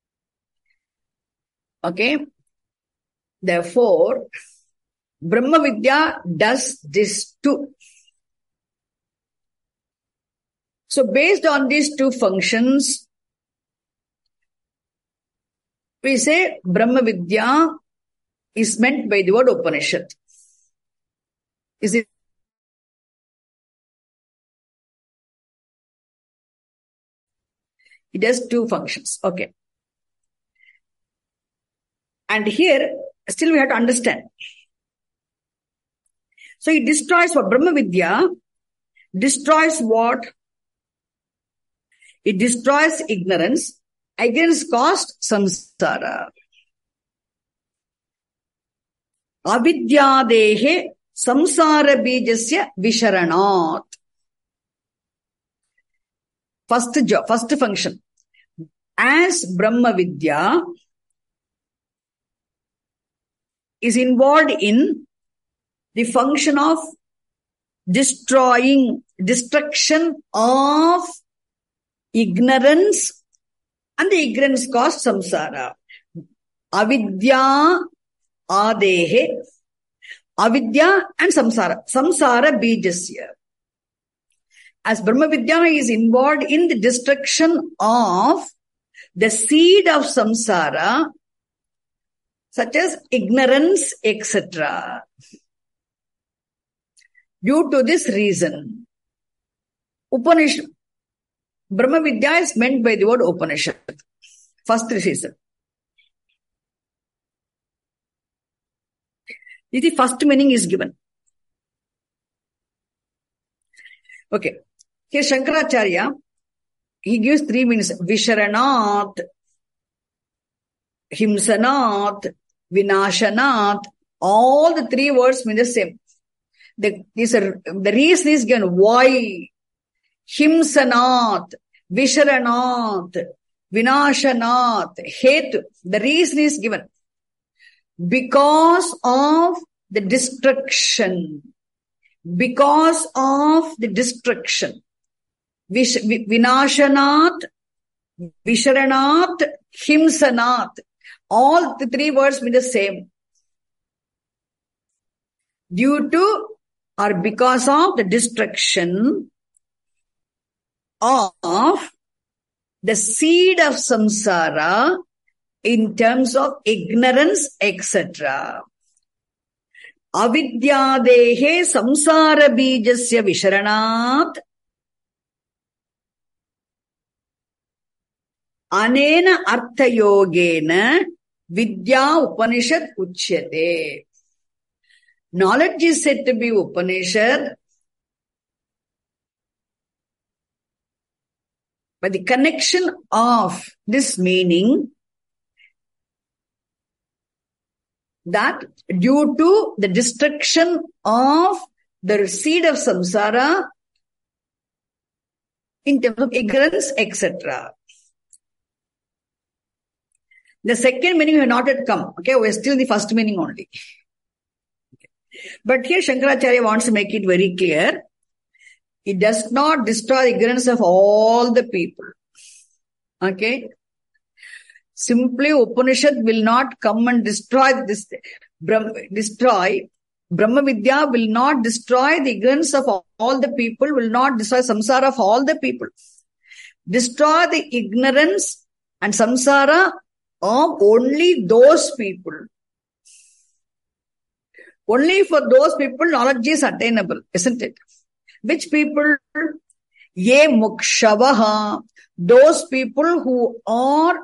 Okay. Therefore, Brahma Vidya does this too. So based on these two functions, we say Brahma Vidya is meant by the word Upanishad. Is it? It has two functions. Okay. And here, still we have to understand. So it destroys what? Brahma Vidya destroys what? It destroys ignorance. Ignorance caused samsara. Avidyadehe samsara bijasya visharanat. First job, first function. As Brahma Vidya is involved in the function of destroying, destruction of ignorance, and the ignorance caused samsara. Avidya adehe, avidya and samsara. Samsara bijasya. As Brahma Vidya is involved in the destruction of the seed of samsara, such as ignorance, et cetera. Due to this reason, Upanishad, Brahma Vidya is meant by the word Upanishad. First reason. The first meaning is given. Okay. Here Shankaracharya, he gives three meanings. Visharanat, Himsanat, Vinashanat. All the three words mean the same. The, these are, the reason is given. Why? Himsanat, Visharanat, Vinashanat, Hetu. The reason is given. Because of the destruction. Because of the destruction. Vish, Vinashanat, Visharanat, Himsanat. All the three words mean the same. Due to or because of the destruction of the seed of samsara in terms of ignorance, et cetera. avidyadehe samsara bijasya visharanat anena arthayogena vidya upanishad uchyate. Knowledge is said to be Upanishad, but the connection of this meaning that due to the destruction of the seed of samsara in terms of ignorance, et cetera. The second meaning has not yet come. Okay, we are still in the first meaning only. Okay. But here Shankaracharya wants to make it very clear. It does not destroy the ignorance of all the people. Okay. Simply Upanishad will not come and destroy this, destroy, Brahma Vidya will not destroy the ignorance of all the people, will not destroy samsara of all the people. Destroy the ignorance and samsara of only those people. Only for those people knowledge is attainable, isn't it? Which people? Ye mukshavaha. Those people who are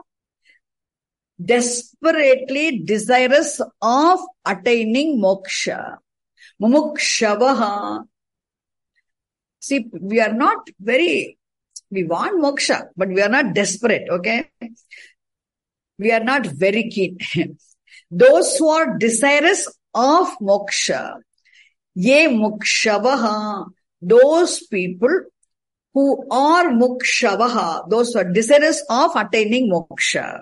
desperately desirous of attaining moksha. Mumukshavaha. See, we are not very, we want moksha, but we are not desperate, okay? We are not very keen. Those who are desirous of moksha. Ye mukshavaha. Those people who are mukshavaha, those who are desirous of attaining moksha.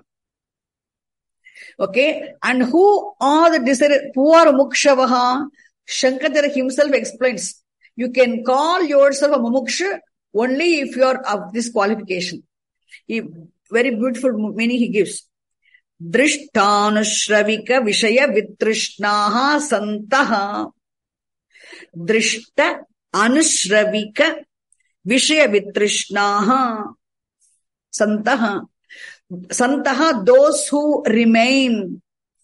Okay, and who are the desirous, who are mukshavaha? Shankaracharya himself explains, you can call yourself a mumuksha only if you are of this qualification. He, very beautiful meaning he gives. Drishtanushravika vishaya vitrishnaha santaha. Drishta anushravika vishaya vitrishnaha santaha. Santaha, those who remain,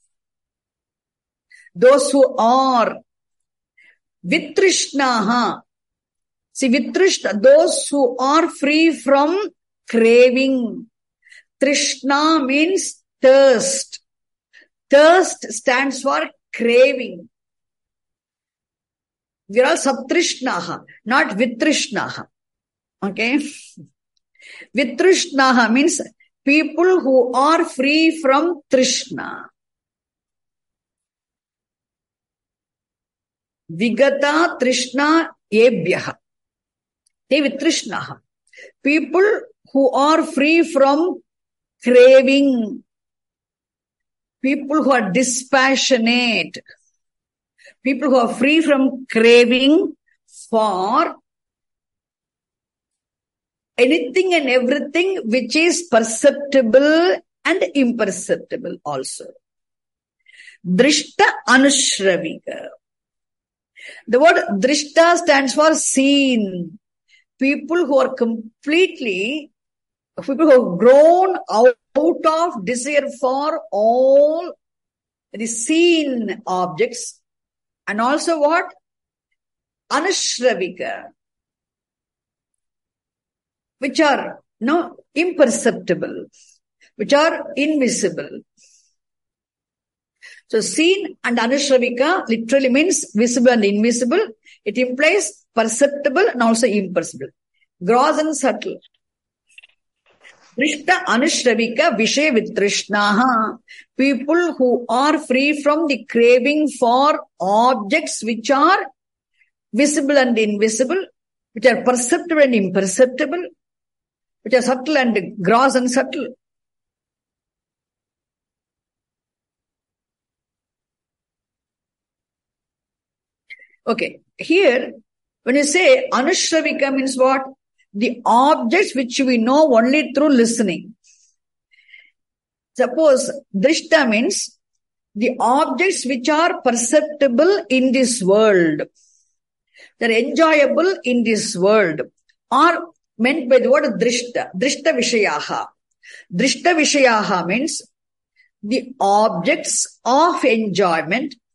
those who are vitrishnaha. See, vitrishna, those who are free from craving. Trishna means thirst. Thirst stands for craving. We are all saptrishnaha, not vitrishnaha. Okay? Vitrishnaha means people who are free from trishna. Vigata trishna ebhyaha. They vitrishnaha. People who are free from craving. People who are dispassionate. People who are free from craving for anything and everything which is perceptible and imperceptible also. Drishta anushravika. The word drishta stands for seen. People who are completely, people who have grown out of desire for all the seen objects, and also what? Anushravika, which are no imperceptible, which are invisible. So seen and anushravika literally means visible and invisible. It implies perceptible and also imperceptible. Gross and subtle. Drishta anushravika vishaya vitrishnaha. People who are free from the craving for objects which are visible and invisible, which are perceptible and imperceptible, which are subtle and gross and subtle. Okay, here, when you say anushravika means what? The objects which we know only through listening. Suppose drishta means the objects which are perceptible in this world, that are enjoyable in this world, are meant by the word drishta, drishta vishayaha. Drishta vishayaha means the objects of enjoyment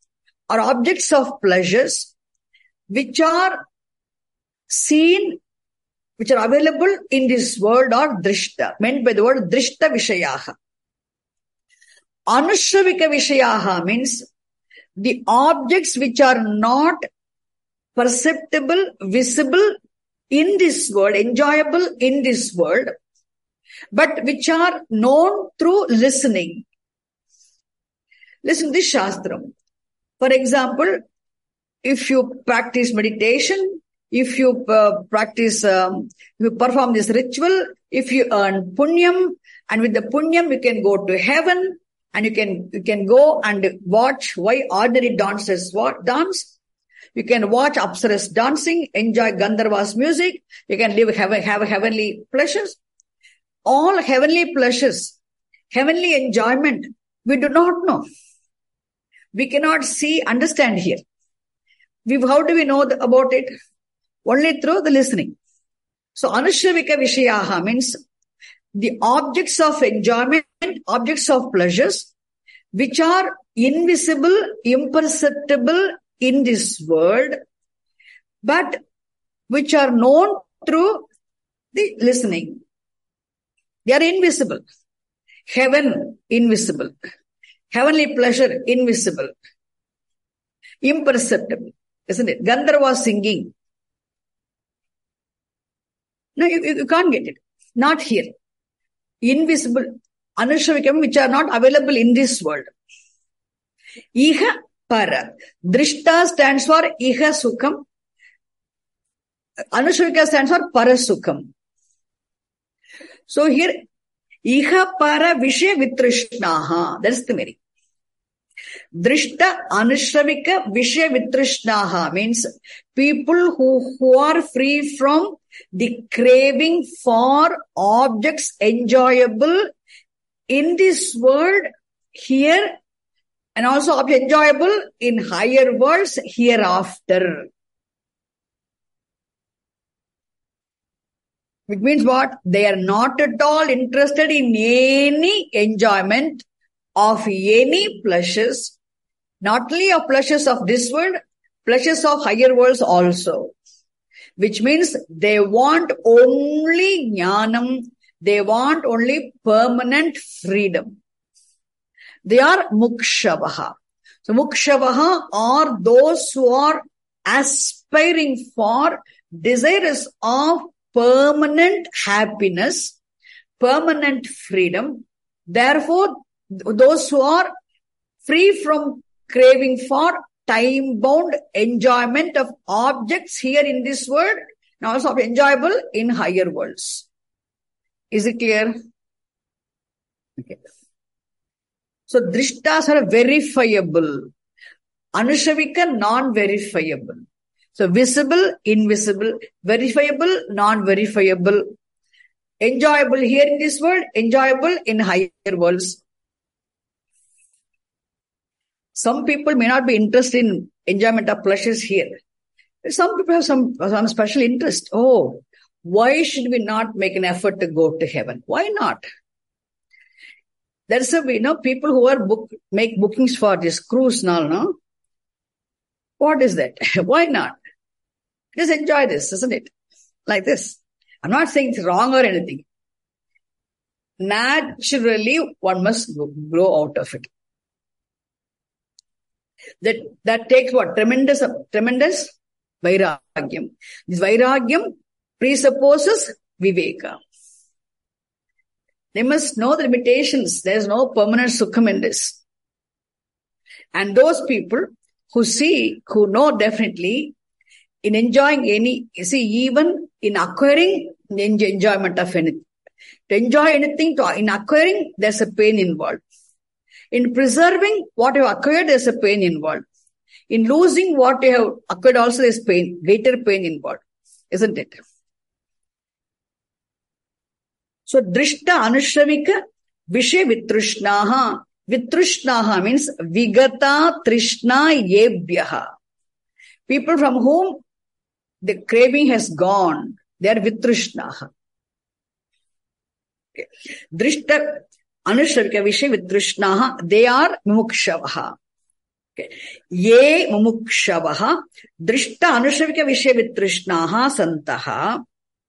are objects of pleasures which are seen, which are available in this world are drishta, meant by the word drishta vishayaha. Anushavika vishayaha means the objects which are not perceptible, visible in this world, enjoyable in this world, but which are known through listening. Listen to this Shastram. For example, if you practice meditation, if you uh, practice, um, you perform this ritual, if you earn punyam, and with the punyam you can go to heaven, and you can you can go and watch why ordinary dancers dance. You can watch Apsaras dancing, enjoy Gandharva's music. You can live have have heavenly pleasures. All heavenly pleasures, heavenly enjoyment, we do not know. We cannot see, understand here. We, how do we know the, about it? Only through the listening. So, Anushavika Vishayaha means the objects of enjoyment, objects of pleasures, which are invisible, imperceptible in this world, but which are known through the listening. They are invisible. Heaven, invisible. Heavenly pleasure, invisible. Imperceptible, isn't it? Gandharva singing. No, you, you can't get it. Not here. Invisible, Anushavikam, which are not available in this world. Iha para. Drishta stands for Iha Sukham. Anushavika stands for Parasukham. So here, Iha para Vishya Vitrishnaha. That's the meaning. Drishta Anushavika Vishya Vitrishnaha means people who, who are free from the craving for objects enjoyable in this world here, and also enjoyable in higher worlds hereafter. Which means what? They are not at all interested in any enjoyment of any pleasures, not only of pleasures of this world, pleasures of higher worlds also. Which means they want only jnanam, they want only permanent freedom. They are mukshavaha. So mukshavaha are those who are aspiring for, desirous of permanent happiness, permanent freedom. Therefore, those who are free from craving for time-bound enjoyment of objects here in this world, and also enjoyable in higher worlds. Is it clear? Okay. So, drishtas are verifiable. Anushavika, non-verifiable. So, visible, invisible, verifiable, non-verifiable. Enjoyable here in this world, enjoyable in higher worlds. Some people may not be interested in enjoyment of pleasures here. Some people have some, some special interest. Oh, why should we not make an effort to go to heaven? Why not? There's a, you know, people who are book, make bookings for this cruise now, no? What is that? Why not? Just enjoy this, isn't it? Like this. I'm not saying it's wrong or anything. Naturally, one must grow out of it. That, that takes what? Tremendous, tremendous vairagyam. This vairagyam presupposes viveka. They must know the limitations. There is no permanent sukham in this. And those people who see, who know definitely in enjoying any, you see, even in acquiring the enjoyment of anything. To enjoy anything, to, in acquiring, there's a pain involved. In preserving what you have acquired, there's a pain involved. In losing what you have acquired also, there's pain, greater pain involved. Isn't it? So, drishta anushavika vishay vitrishnaha. Vitrishnaha means vigata trishna yebhyaha. People from whom the craving has gone, they are vitrishnaha. Okay. Drishta Anushavika Vishay Vitrishnaha, they are mukshavaha. Okay. Ye mumukshavaha drishta anushavika vishya vitrishnaha santaha.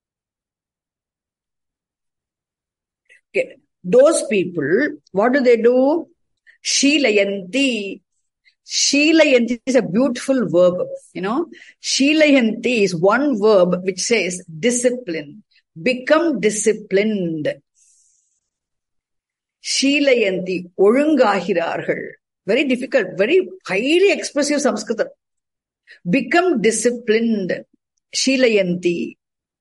Okay. Those people, what do they do? Shilayanti. Shilayanti is a beautiful verb, you know. Shilayanti is one verb which says discipline. Become disciplined. Shilayanti, olungahirargal. Very difficult, very highly expressive Sanskrit. Become disciplined. Shilayanti.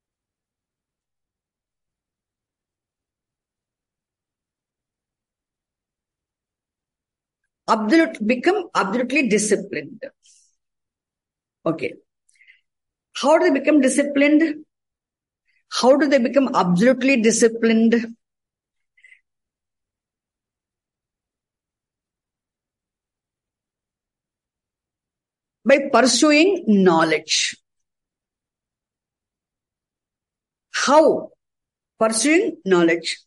Absolute, become absolutely disciplined. Okay. How do they become disciplined? How do they become absolutely disciplined? By pursuing knowledge. How? Pursuing knowledge.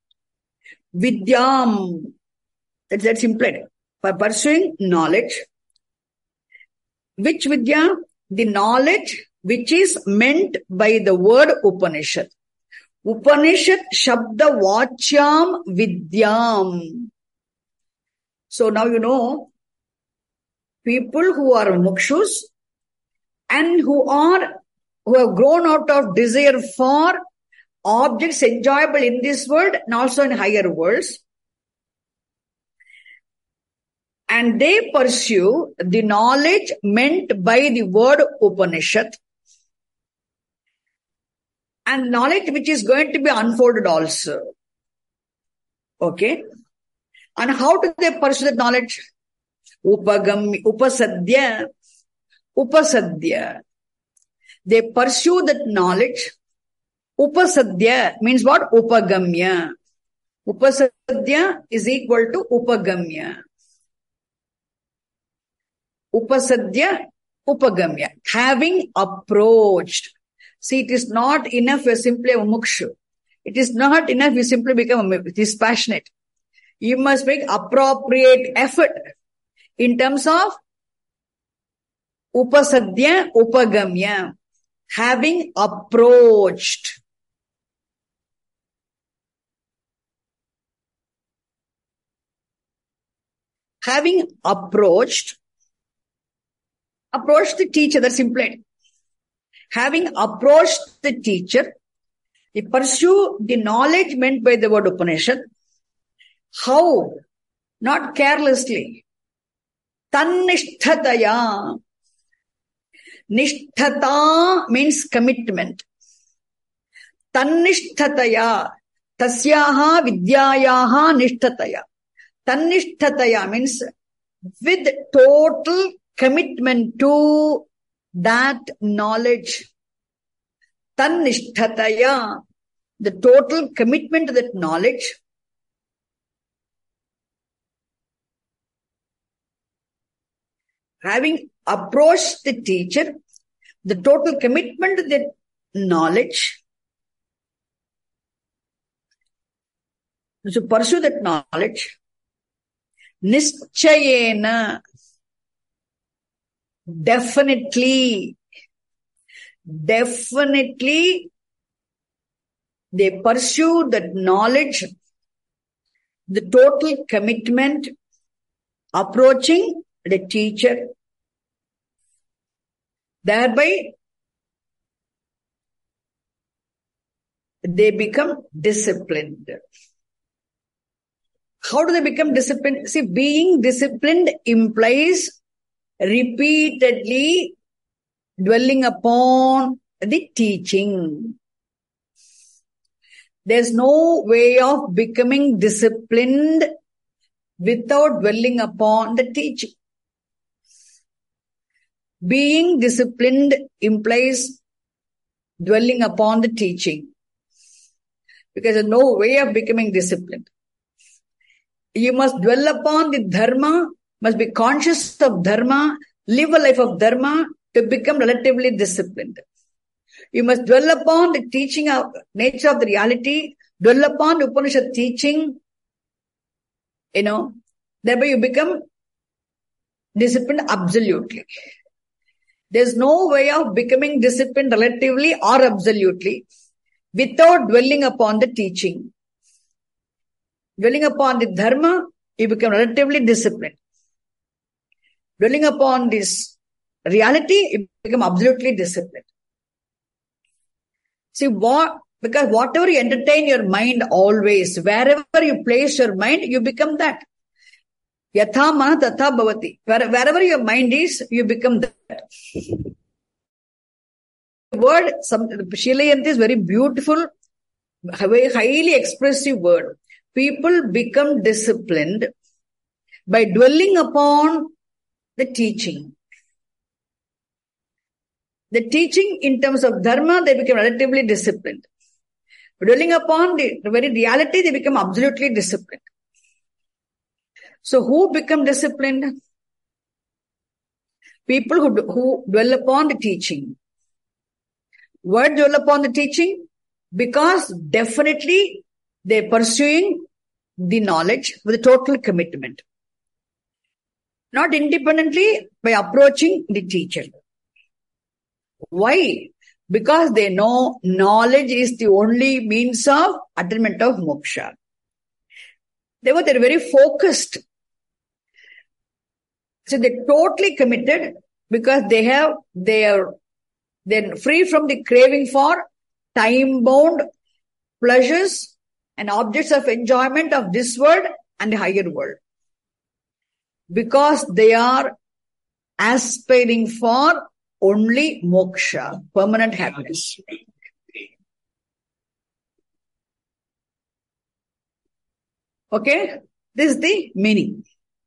Vidyam. That's, that's implied. By pursuing knowledge. Which vidya? The knowledge which is meant by the word Upanishad. Upanishad Shabda Vachyam Vidyam. So now you know, people who are mukshus and who are, who have grown out of desire for objects enjoyable in this world and also in higher worlds. And they pursue the knowledge meant by the word Upanishad. And knowledge which is going to be unfolded also. Okay. And how do they pursue that knowledge? Upagam, upasadya, upasadya. They pursue that knowledge. Upasadya means what? Upagamya. Upasadya is equal to upagamya. Upasadya, upagamya. Having approached. See, it is not enough you simply a mukshu. It is not enough you simply become a dispassionate. You must make appropriate effort in terms of upasadya, upagamya. Having approached. Having approached. Approach the teacher, that's implied. Having approached the teacher, they pursue the knowledge meant by the word Upanishad. How? Not carelessly. Tannishtataya. Nishtata means commitment. Tannishtataya. Tasyaha vidyayaha nishtataya. Tannishtataya means with total commitment to that knowledge. Tannishtataya, the total commitment to that knowledge. Having approached the teacher, the total commitment to that knowledge. To pursue that knowledge. Nischayena. Definitely, definitely, they pursue that knowledge, the total commitment, approaching the teacher. Thereby, they become disciplined. How do they become disciplined? See, being disciplined implies repeatedly dwelling upon the teaching. There's no way of becoming disciplined without dwelling upon the teaching. Being disciplined implies dwelling upon the teaching. Because there's no way of becoming disciplined. You must dwell upon the dharma, must be conscious of dharma, live a life of dharma to become relatively disciplined. You must dwell upon the teaching of nature of the reality, dwell upon the Upanishad teaching, you know, thereby you become disciplined absolutely. There's no way of becoming disciplined relatively or absolutely without dwelling upon the teaching. Dwelling upon the dharma, you become relatively disciplined. Dwelling upon this reality, you become absolutely disciplined. See, what, because whatever you entertain your mind always, wherever you place your mind, you become that. Yatha mana tatha bhavati. Where, wherever your mind is, you become that. Word, some, Shilayanti is very beautiful, very highly expressive word. People become disciplined by dwelling upon the teaching. The teaching in terms of dharma, they become relatively disciplined. Dwelling upon the very reality, they become absolutely disciplined. So who become disciplined? People who, who dwell upon the teaching. Why dwell upon the teaching? Because definitely they're pursuing the knowledge with a total commitment. Not independently by approaching the teacher. Why? Because they know knowledge is the only means of attainment of moksha. Therefore, they're very focused. So they're totally committed because they have, they are, they're free from the craving for time-bound pleasures and objects of enjoyment of this world and the higher world. Because they are aspiring for only moksha, permanent happiness. Okay? This is the meaning.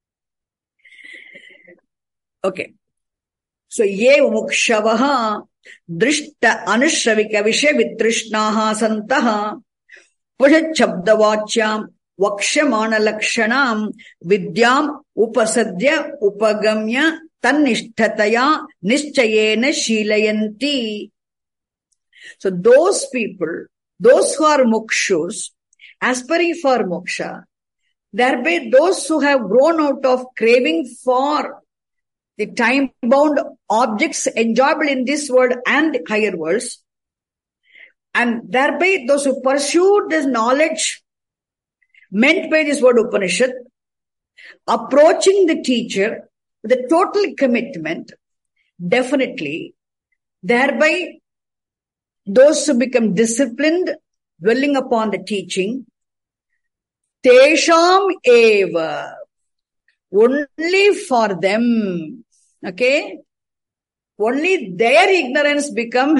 Okay. So, ye mukshavaha drishta anushravika vishay vitrishnaha santaha pushat chabdavachyam vakshamana lakshanam vidyam upasadya upagamya tannishtataya nischayena shilayanti. So those people, those who are mukshus, aspiring for moksha, thereby those who have grown out of craving for the time-bound objects enjoyable in this world and higher worlds, and thereby those who pursued this knowledge meant by this word Upanishad, approaching the teacher with a total commitment, definitely, thereby those who become disciplined, dwelling upon the teaching, tesham eva, only for them, okay, only their ignorance become,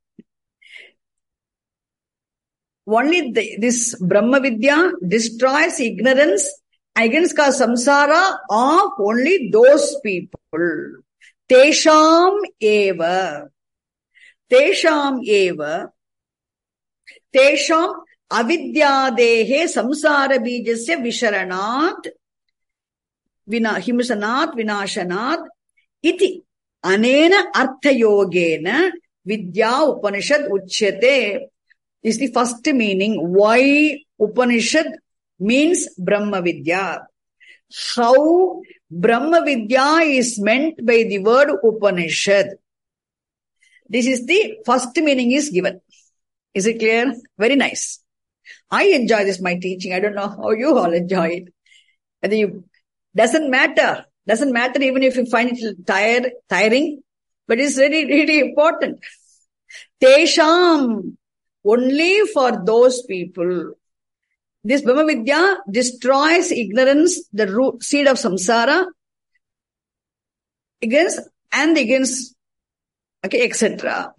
only the, this Brahma Vidya destroys ignorance against the samsara of only those people. Tesham eva. Tesham eva. Tesham avidyadehe samsara bijasya visharanat vina himsanat vinashanat iti anena arthayogena vidya upanishad uchyate. Is the first meaning why Upanishad means Brahma Vidya. How Brahma Vidya is meant by the word Upanishad. This is the first meaning is given. Is it clear? Very nice. I enjoy this, my teaching. I don't know how you all enjoy it. And you, doesn't matter. Doesn't matter even if you find it tired, tiring, but it's really, really important. Tesham. Only for those people. This Brahma Vidya destroys ignorance, the root seed of samsara, against and against, okay, et cetera.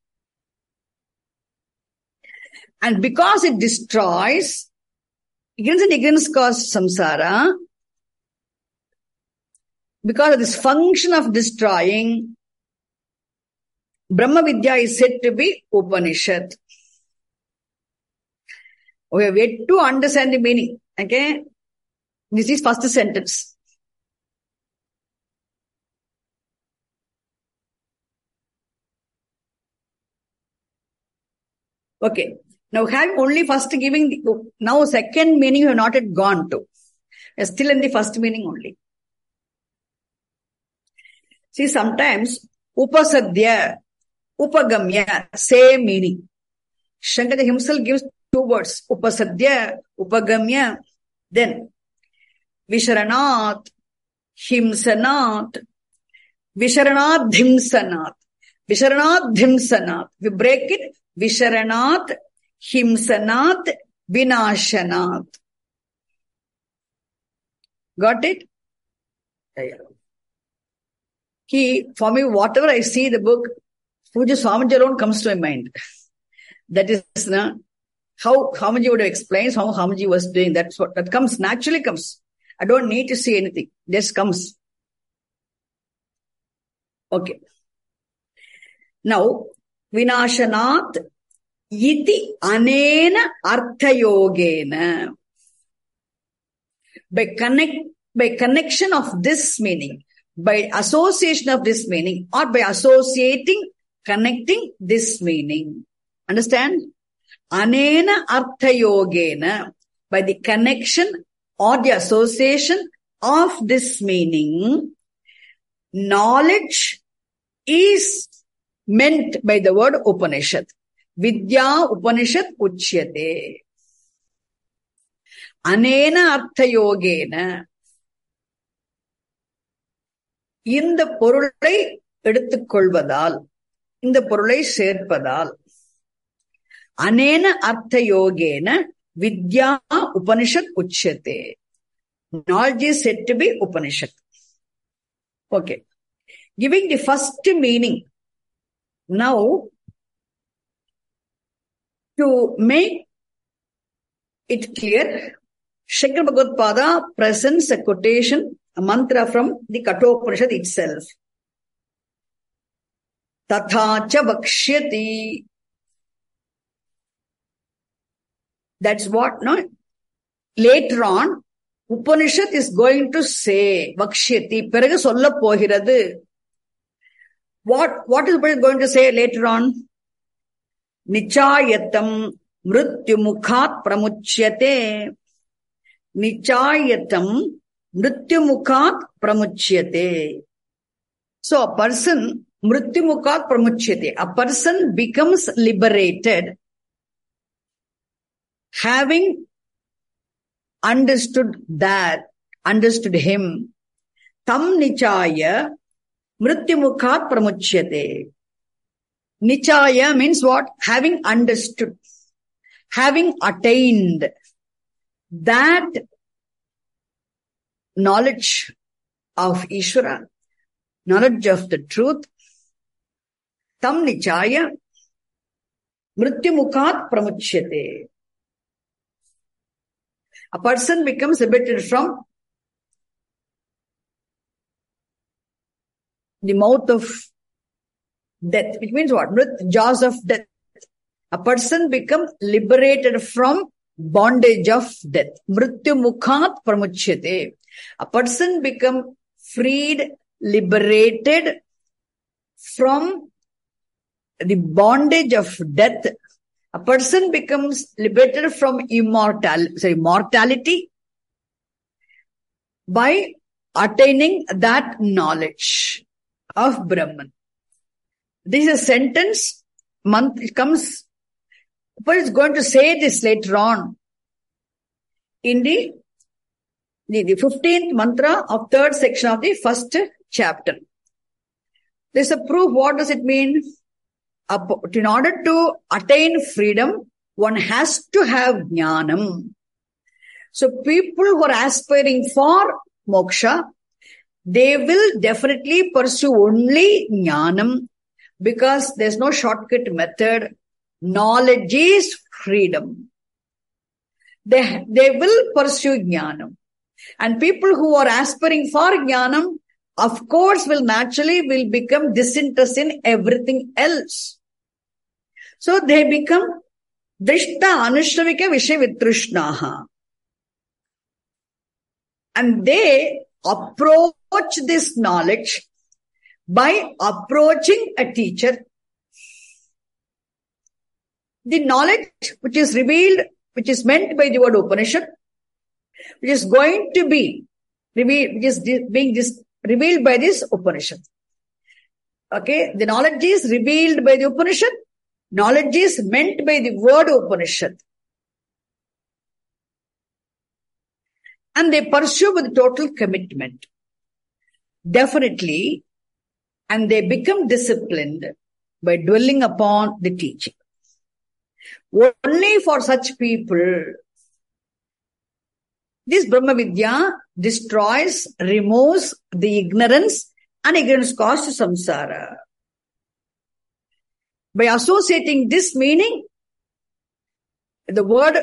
And because it destroys, ignorance and ignorance cause samsara, because of this function of destroying, Brahma Vidya is said to be Upanishad. We have yet to understand the meaning. Okay? This is first sentence. Okay. Now having only first giving, the, now second meaning you have not yet gone to. You're still in the first meaning only. See, sometimes upasadya, upagamya, same meaning. Shankara himself gives two words, upasadya, upagamya. Then, visharanat, himsanat, visharanat, dhimsanat. Visharanat, dhimsanat. We break it. Visharanat, himsanat, vinashanat. Got it? He, for me, whatever I see the book, Puja Swamiji alone comes to my mind. That is uh, how Swamiji would have explained how Swamiji was doing. That's what that comes, naturally comes. I don't need to see anything. Just comes. Okay. Now, Vinashanat iti anena arthayogena. By connect, by connection of this meaning, by association of this meaning, or by associating, connecting this meaning. Understand? Anena arthayogena. By the connection or the association of this meaning, knowledge is meant by the word Upanishad. Vidya Upanishad Uchyate. Anena arthayogena. இந்த பொருளை எடுத்துக் கொள்வதால், இந்த பொருளை சேர்ப்பதால், அனேன அர்த்தயோகேன வித்யா Upanishad உச்யதே. Knowledge is said to be Upanishad. Okay. Giving the first meaning. Now, to make it clear, Shankara Bhagavad Pada presents a quotation, a mantra from the Kathopanishad itself. Tatha cha vakshyati. That's what, no? Later on, Upanishad is going to say, vakshyati, peragu solla pogirathu. What, what is Upanishad going to say later on? Nichayatam mrityu mukhat pramuchyate. Nichayatam mrityu mukhat pramuchyate. So a person, mrityu mukhat pramuchyate, a person becomes liberated having understood that, understood him. Tam nichaya mrityu mukhat pramuchyate. Nichaya means what? Having understood, having attained that knowledge of Ishvara, knowledge of the truth. Tam nichaya mrityu mukhat pramuchyate. A person becomes liberated from the mouth of death, which means what? Jaws of death. A person becomes liberated from bondage of death. Mrityu mukhat pramuchyate. A person becomes freed, liberated from the bondage of death. A person becomes liberated from immortality, sorry, mortality by attaining that knowledge of Brahman. This is a sentence, month, it comes, but it's going to say this later on in the, the, the fifteenth mantra of third section of the first chapter. There's a proof. What does it mean? In order to attain freedom, one has to have jnanam. So people who are aspiring for moksha, they will definitely pursue only jnanam because there's no shortcut method. Knowledge is freedom. They, they will pursue jnanam. And people who are aspiring for jnanam, of course, will naturally will become disinterested in everything else. So they become drishta anushravika vishaya vitrishnaha. And they approach this knowledge by approaching a teacher. The knowledge which is revealed, which is meant by the word Upanishad, which is going to be revealed, which is being this revealed by this Upanishad. Okay, the knowledge is revealed by the Upanishad. Knowledge is meant by the word Upanishad. And they pursue with total commitment. Definitely. And they become disciplined by dwelling upon the teaching. Only for such people, this Brahma Vidya destroys, removes the ignorance, and ignorance caused to samsara. By associating this meaning, the word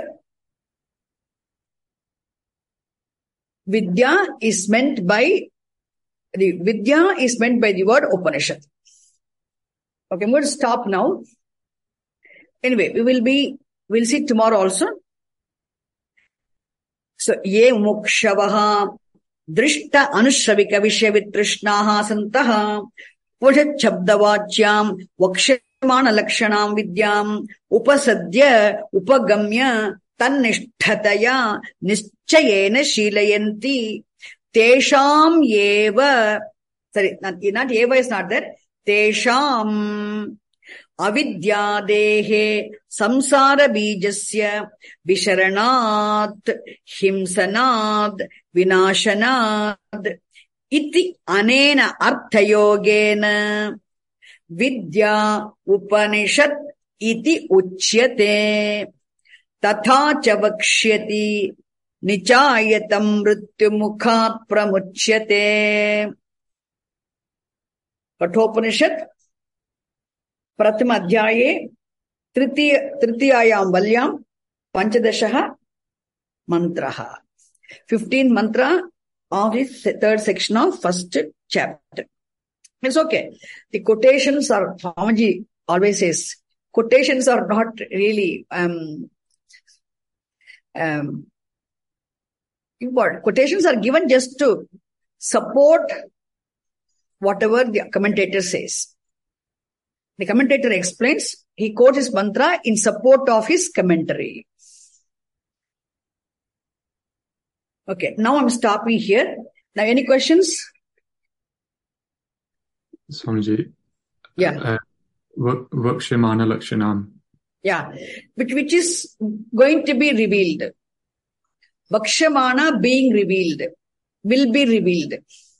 Vidya is meant by the Vidya is meant by the word Upanishad. Okay, I'm going to stop now. Anyway, we will be, we'll see tomorrow also. So, ye mukshavaha drishta anushavika vishya vitrishnaha santaha purishat chabdavachyam vakshamana lakshanam vidyam upasadya upagamya tannishtataya nischayena shilayanti tesham eva. Sorry, not, not eva is not there. Tesham avidyadehe samsara bijasya visharanat himsanat vinashanat iti anena arthayogena vidya upanishad iti uchyate tatha cha vakshyati nichayatam mrityumukhat pramuchyate. Kathopanishad Prathama Adhyaye Tritiya Tritiyayam Valyam Panchadashaha Mantraha. Fifteenth mantra of the third section of first chapter. It's okay. The quotations are, Swamiji always says, quotations are not really um, um, important. Quotations are given just to support whatever the commentator says. The commentator explains, he quotes his mantra in support of his commentary. Okay, now I'm stopping here. Now, any questions? Swamiji. Yeah. Vakshamana Lakshanam. Yeah, which, which is going to be revealed. Vakshamana being revealed, will be revealed.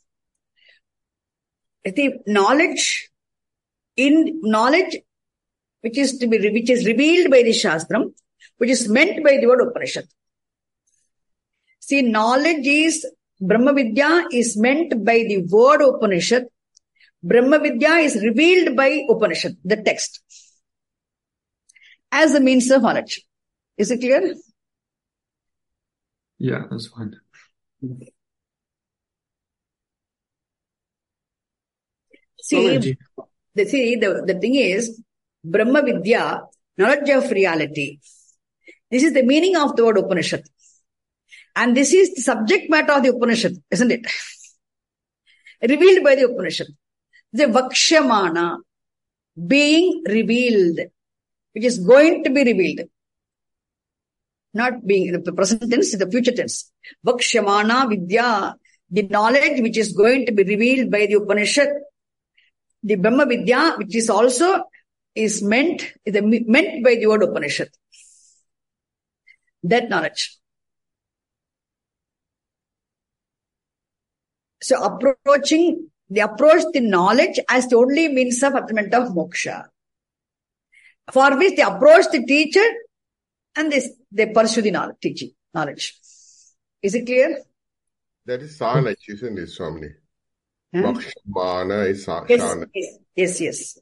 The knowledge, in knowledge, which is to be, which is revealed by the Shastram, which is meant by the word Upanishad. See, knowledge is, Brahma Vidya is meant by the word Upanishad. Brahma Vidya is revealed by Upanishad, the text, as a means of knowledge. Is it clear? Yeah, that's fine. See, the, see the, the thing is, Brahma Vidya, knowledge of reality. This is the meaning of the word Upanishad. And this is the subject matter of the Upanishad, isn't it? Revealed by the Upanishad. The Vakshamana, being revealed, which is going to be revealed. Not being in the present tense, in the future tense. Vakshamana Vidya, the knowledge which is going to be revealed by the Upanishad. The Brahma Vidya, which is also is meant, is meant by the word Upanishad. That knowledge. So approaching, they approach the knowledge as the only means of attainment of moksha. For which they approach the teacher and they, they pursue the knowledge, teaching, knowledge. Is it clear? That is Sanach, isn't it, Swami? Huh? Vakshamana is Sanach. Yes, yes, yes.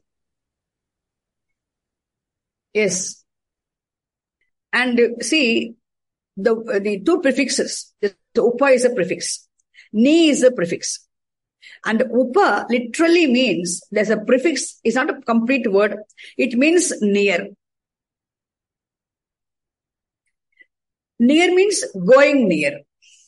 Yes. And see, the, the two prefixes, the, the upa is a prefix. Ni is a prefix. And upa literally means, there's a prefix, it's not a complete word. It means near. Near means going near.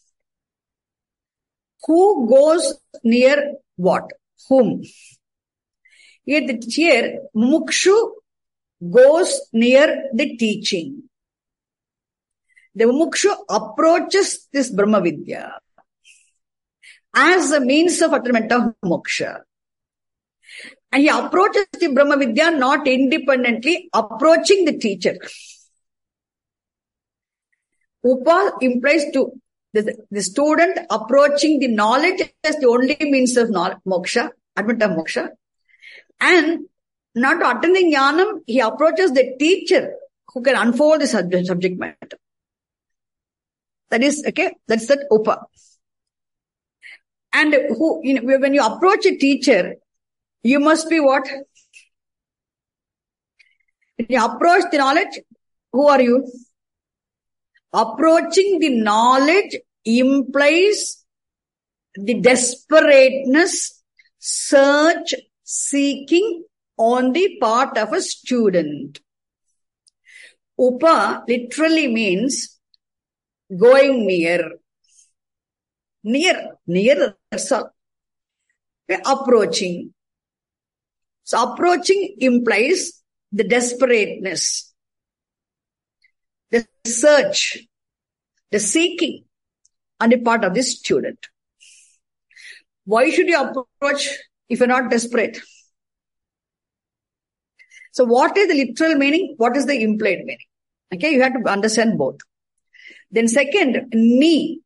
Who goes near what? Whom? Here, the, here Mumukshu goes near the teaching. The Mumukshu approaches this Brahma Vidya as a means of attainment of moksha. And he approaches the Brahma Vidya not independently, approaching the teacher. Upa implies to the, the student approaching the knowledge as the only means of knowledge, moksha, advent of moksha. And not attending jnanam, he approaches the teacher who can unfold the subject, subject matter. That is, okay, that's that upa. And who, you know, when you approach a teacher, you must be what? When you approach the knowledge, who are you? Approaching the knowledge implies the desperateness, search, seeking on the part of a student. Upa literally means going near. Near, near, that's all. Approaching. So approaching implies the desperateness, the search, the seeking on the part of the student. Why should you approach if you're not desperate? So what is the literal meaning? What is the implied meaning? Okay, you have to understand both. Then second, ni.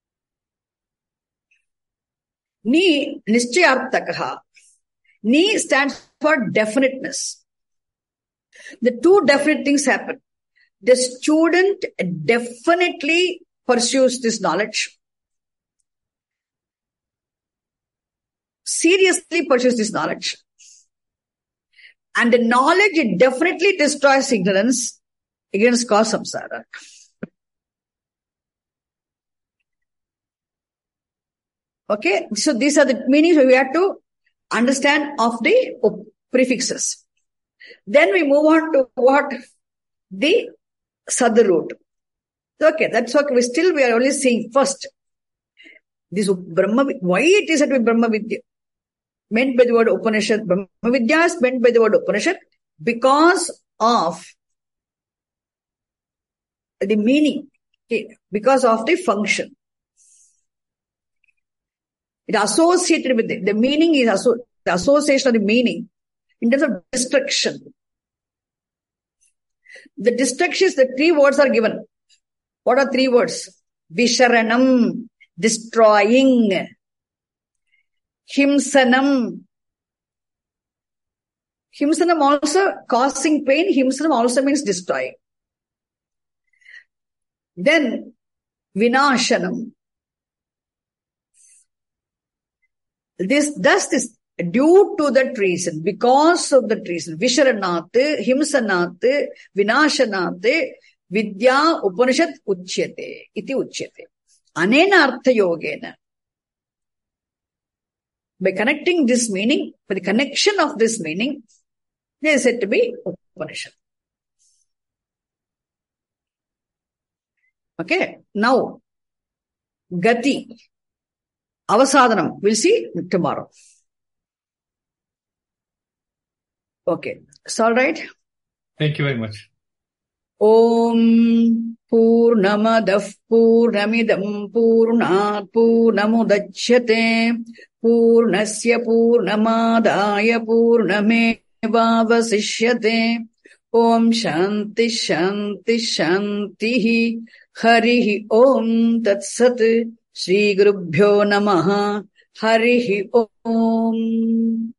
Ni nischayartakaha. Ni stands for definiteness. The two definite things happen. The student definitely pursues this knowledge. Seriously pursues this knowledge. And the knowledge definitely destroys ignorance, against cause samsara. Okay, so these are the meanings we have to understand of the prefixes. Then we move on to what? The Sadhu root. Okay, that's okay. We still, we are only seeing first. This Brahma, why it is that we Brahma Vidya? Meant by the word Upanishad. Brahma Vidya is meant by the word Upanishad because of the meaning, okay, because of the function. It associated with it. The meaning is asso- the association of the meaning in terms of destruction. The destructions, the three words are given. What are three words? Visharanam, destroying. Himsanam. Himsanam also causing pain. Himsanam also means destroying. Then Vinashanam. This, thus this, due to that reason, because of that reason, Visharanat, Himsanat, Vinashanat, Vidya Upanishad Uchyate, iti Uchyate. Anena Artha Yogena. By connecting this meaning, by the connection of this meaning, they are said to be Upanishad. Okay, now, Gati. Avasadhanam, we'll see tomorrow. Okay, it's all right. Thank you very much. Om Purnamadav Purnamidam Purnat Purnamudachyate Purnasya Purnamadaya Purnamevavasishyate Om Shanti Shanti Shanti Harihi Om Tat Sat Shri Gurubhyo Namaha Harihi Om.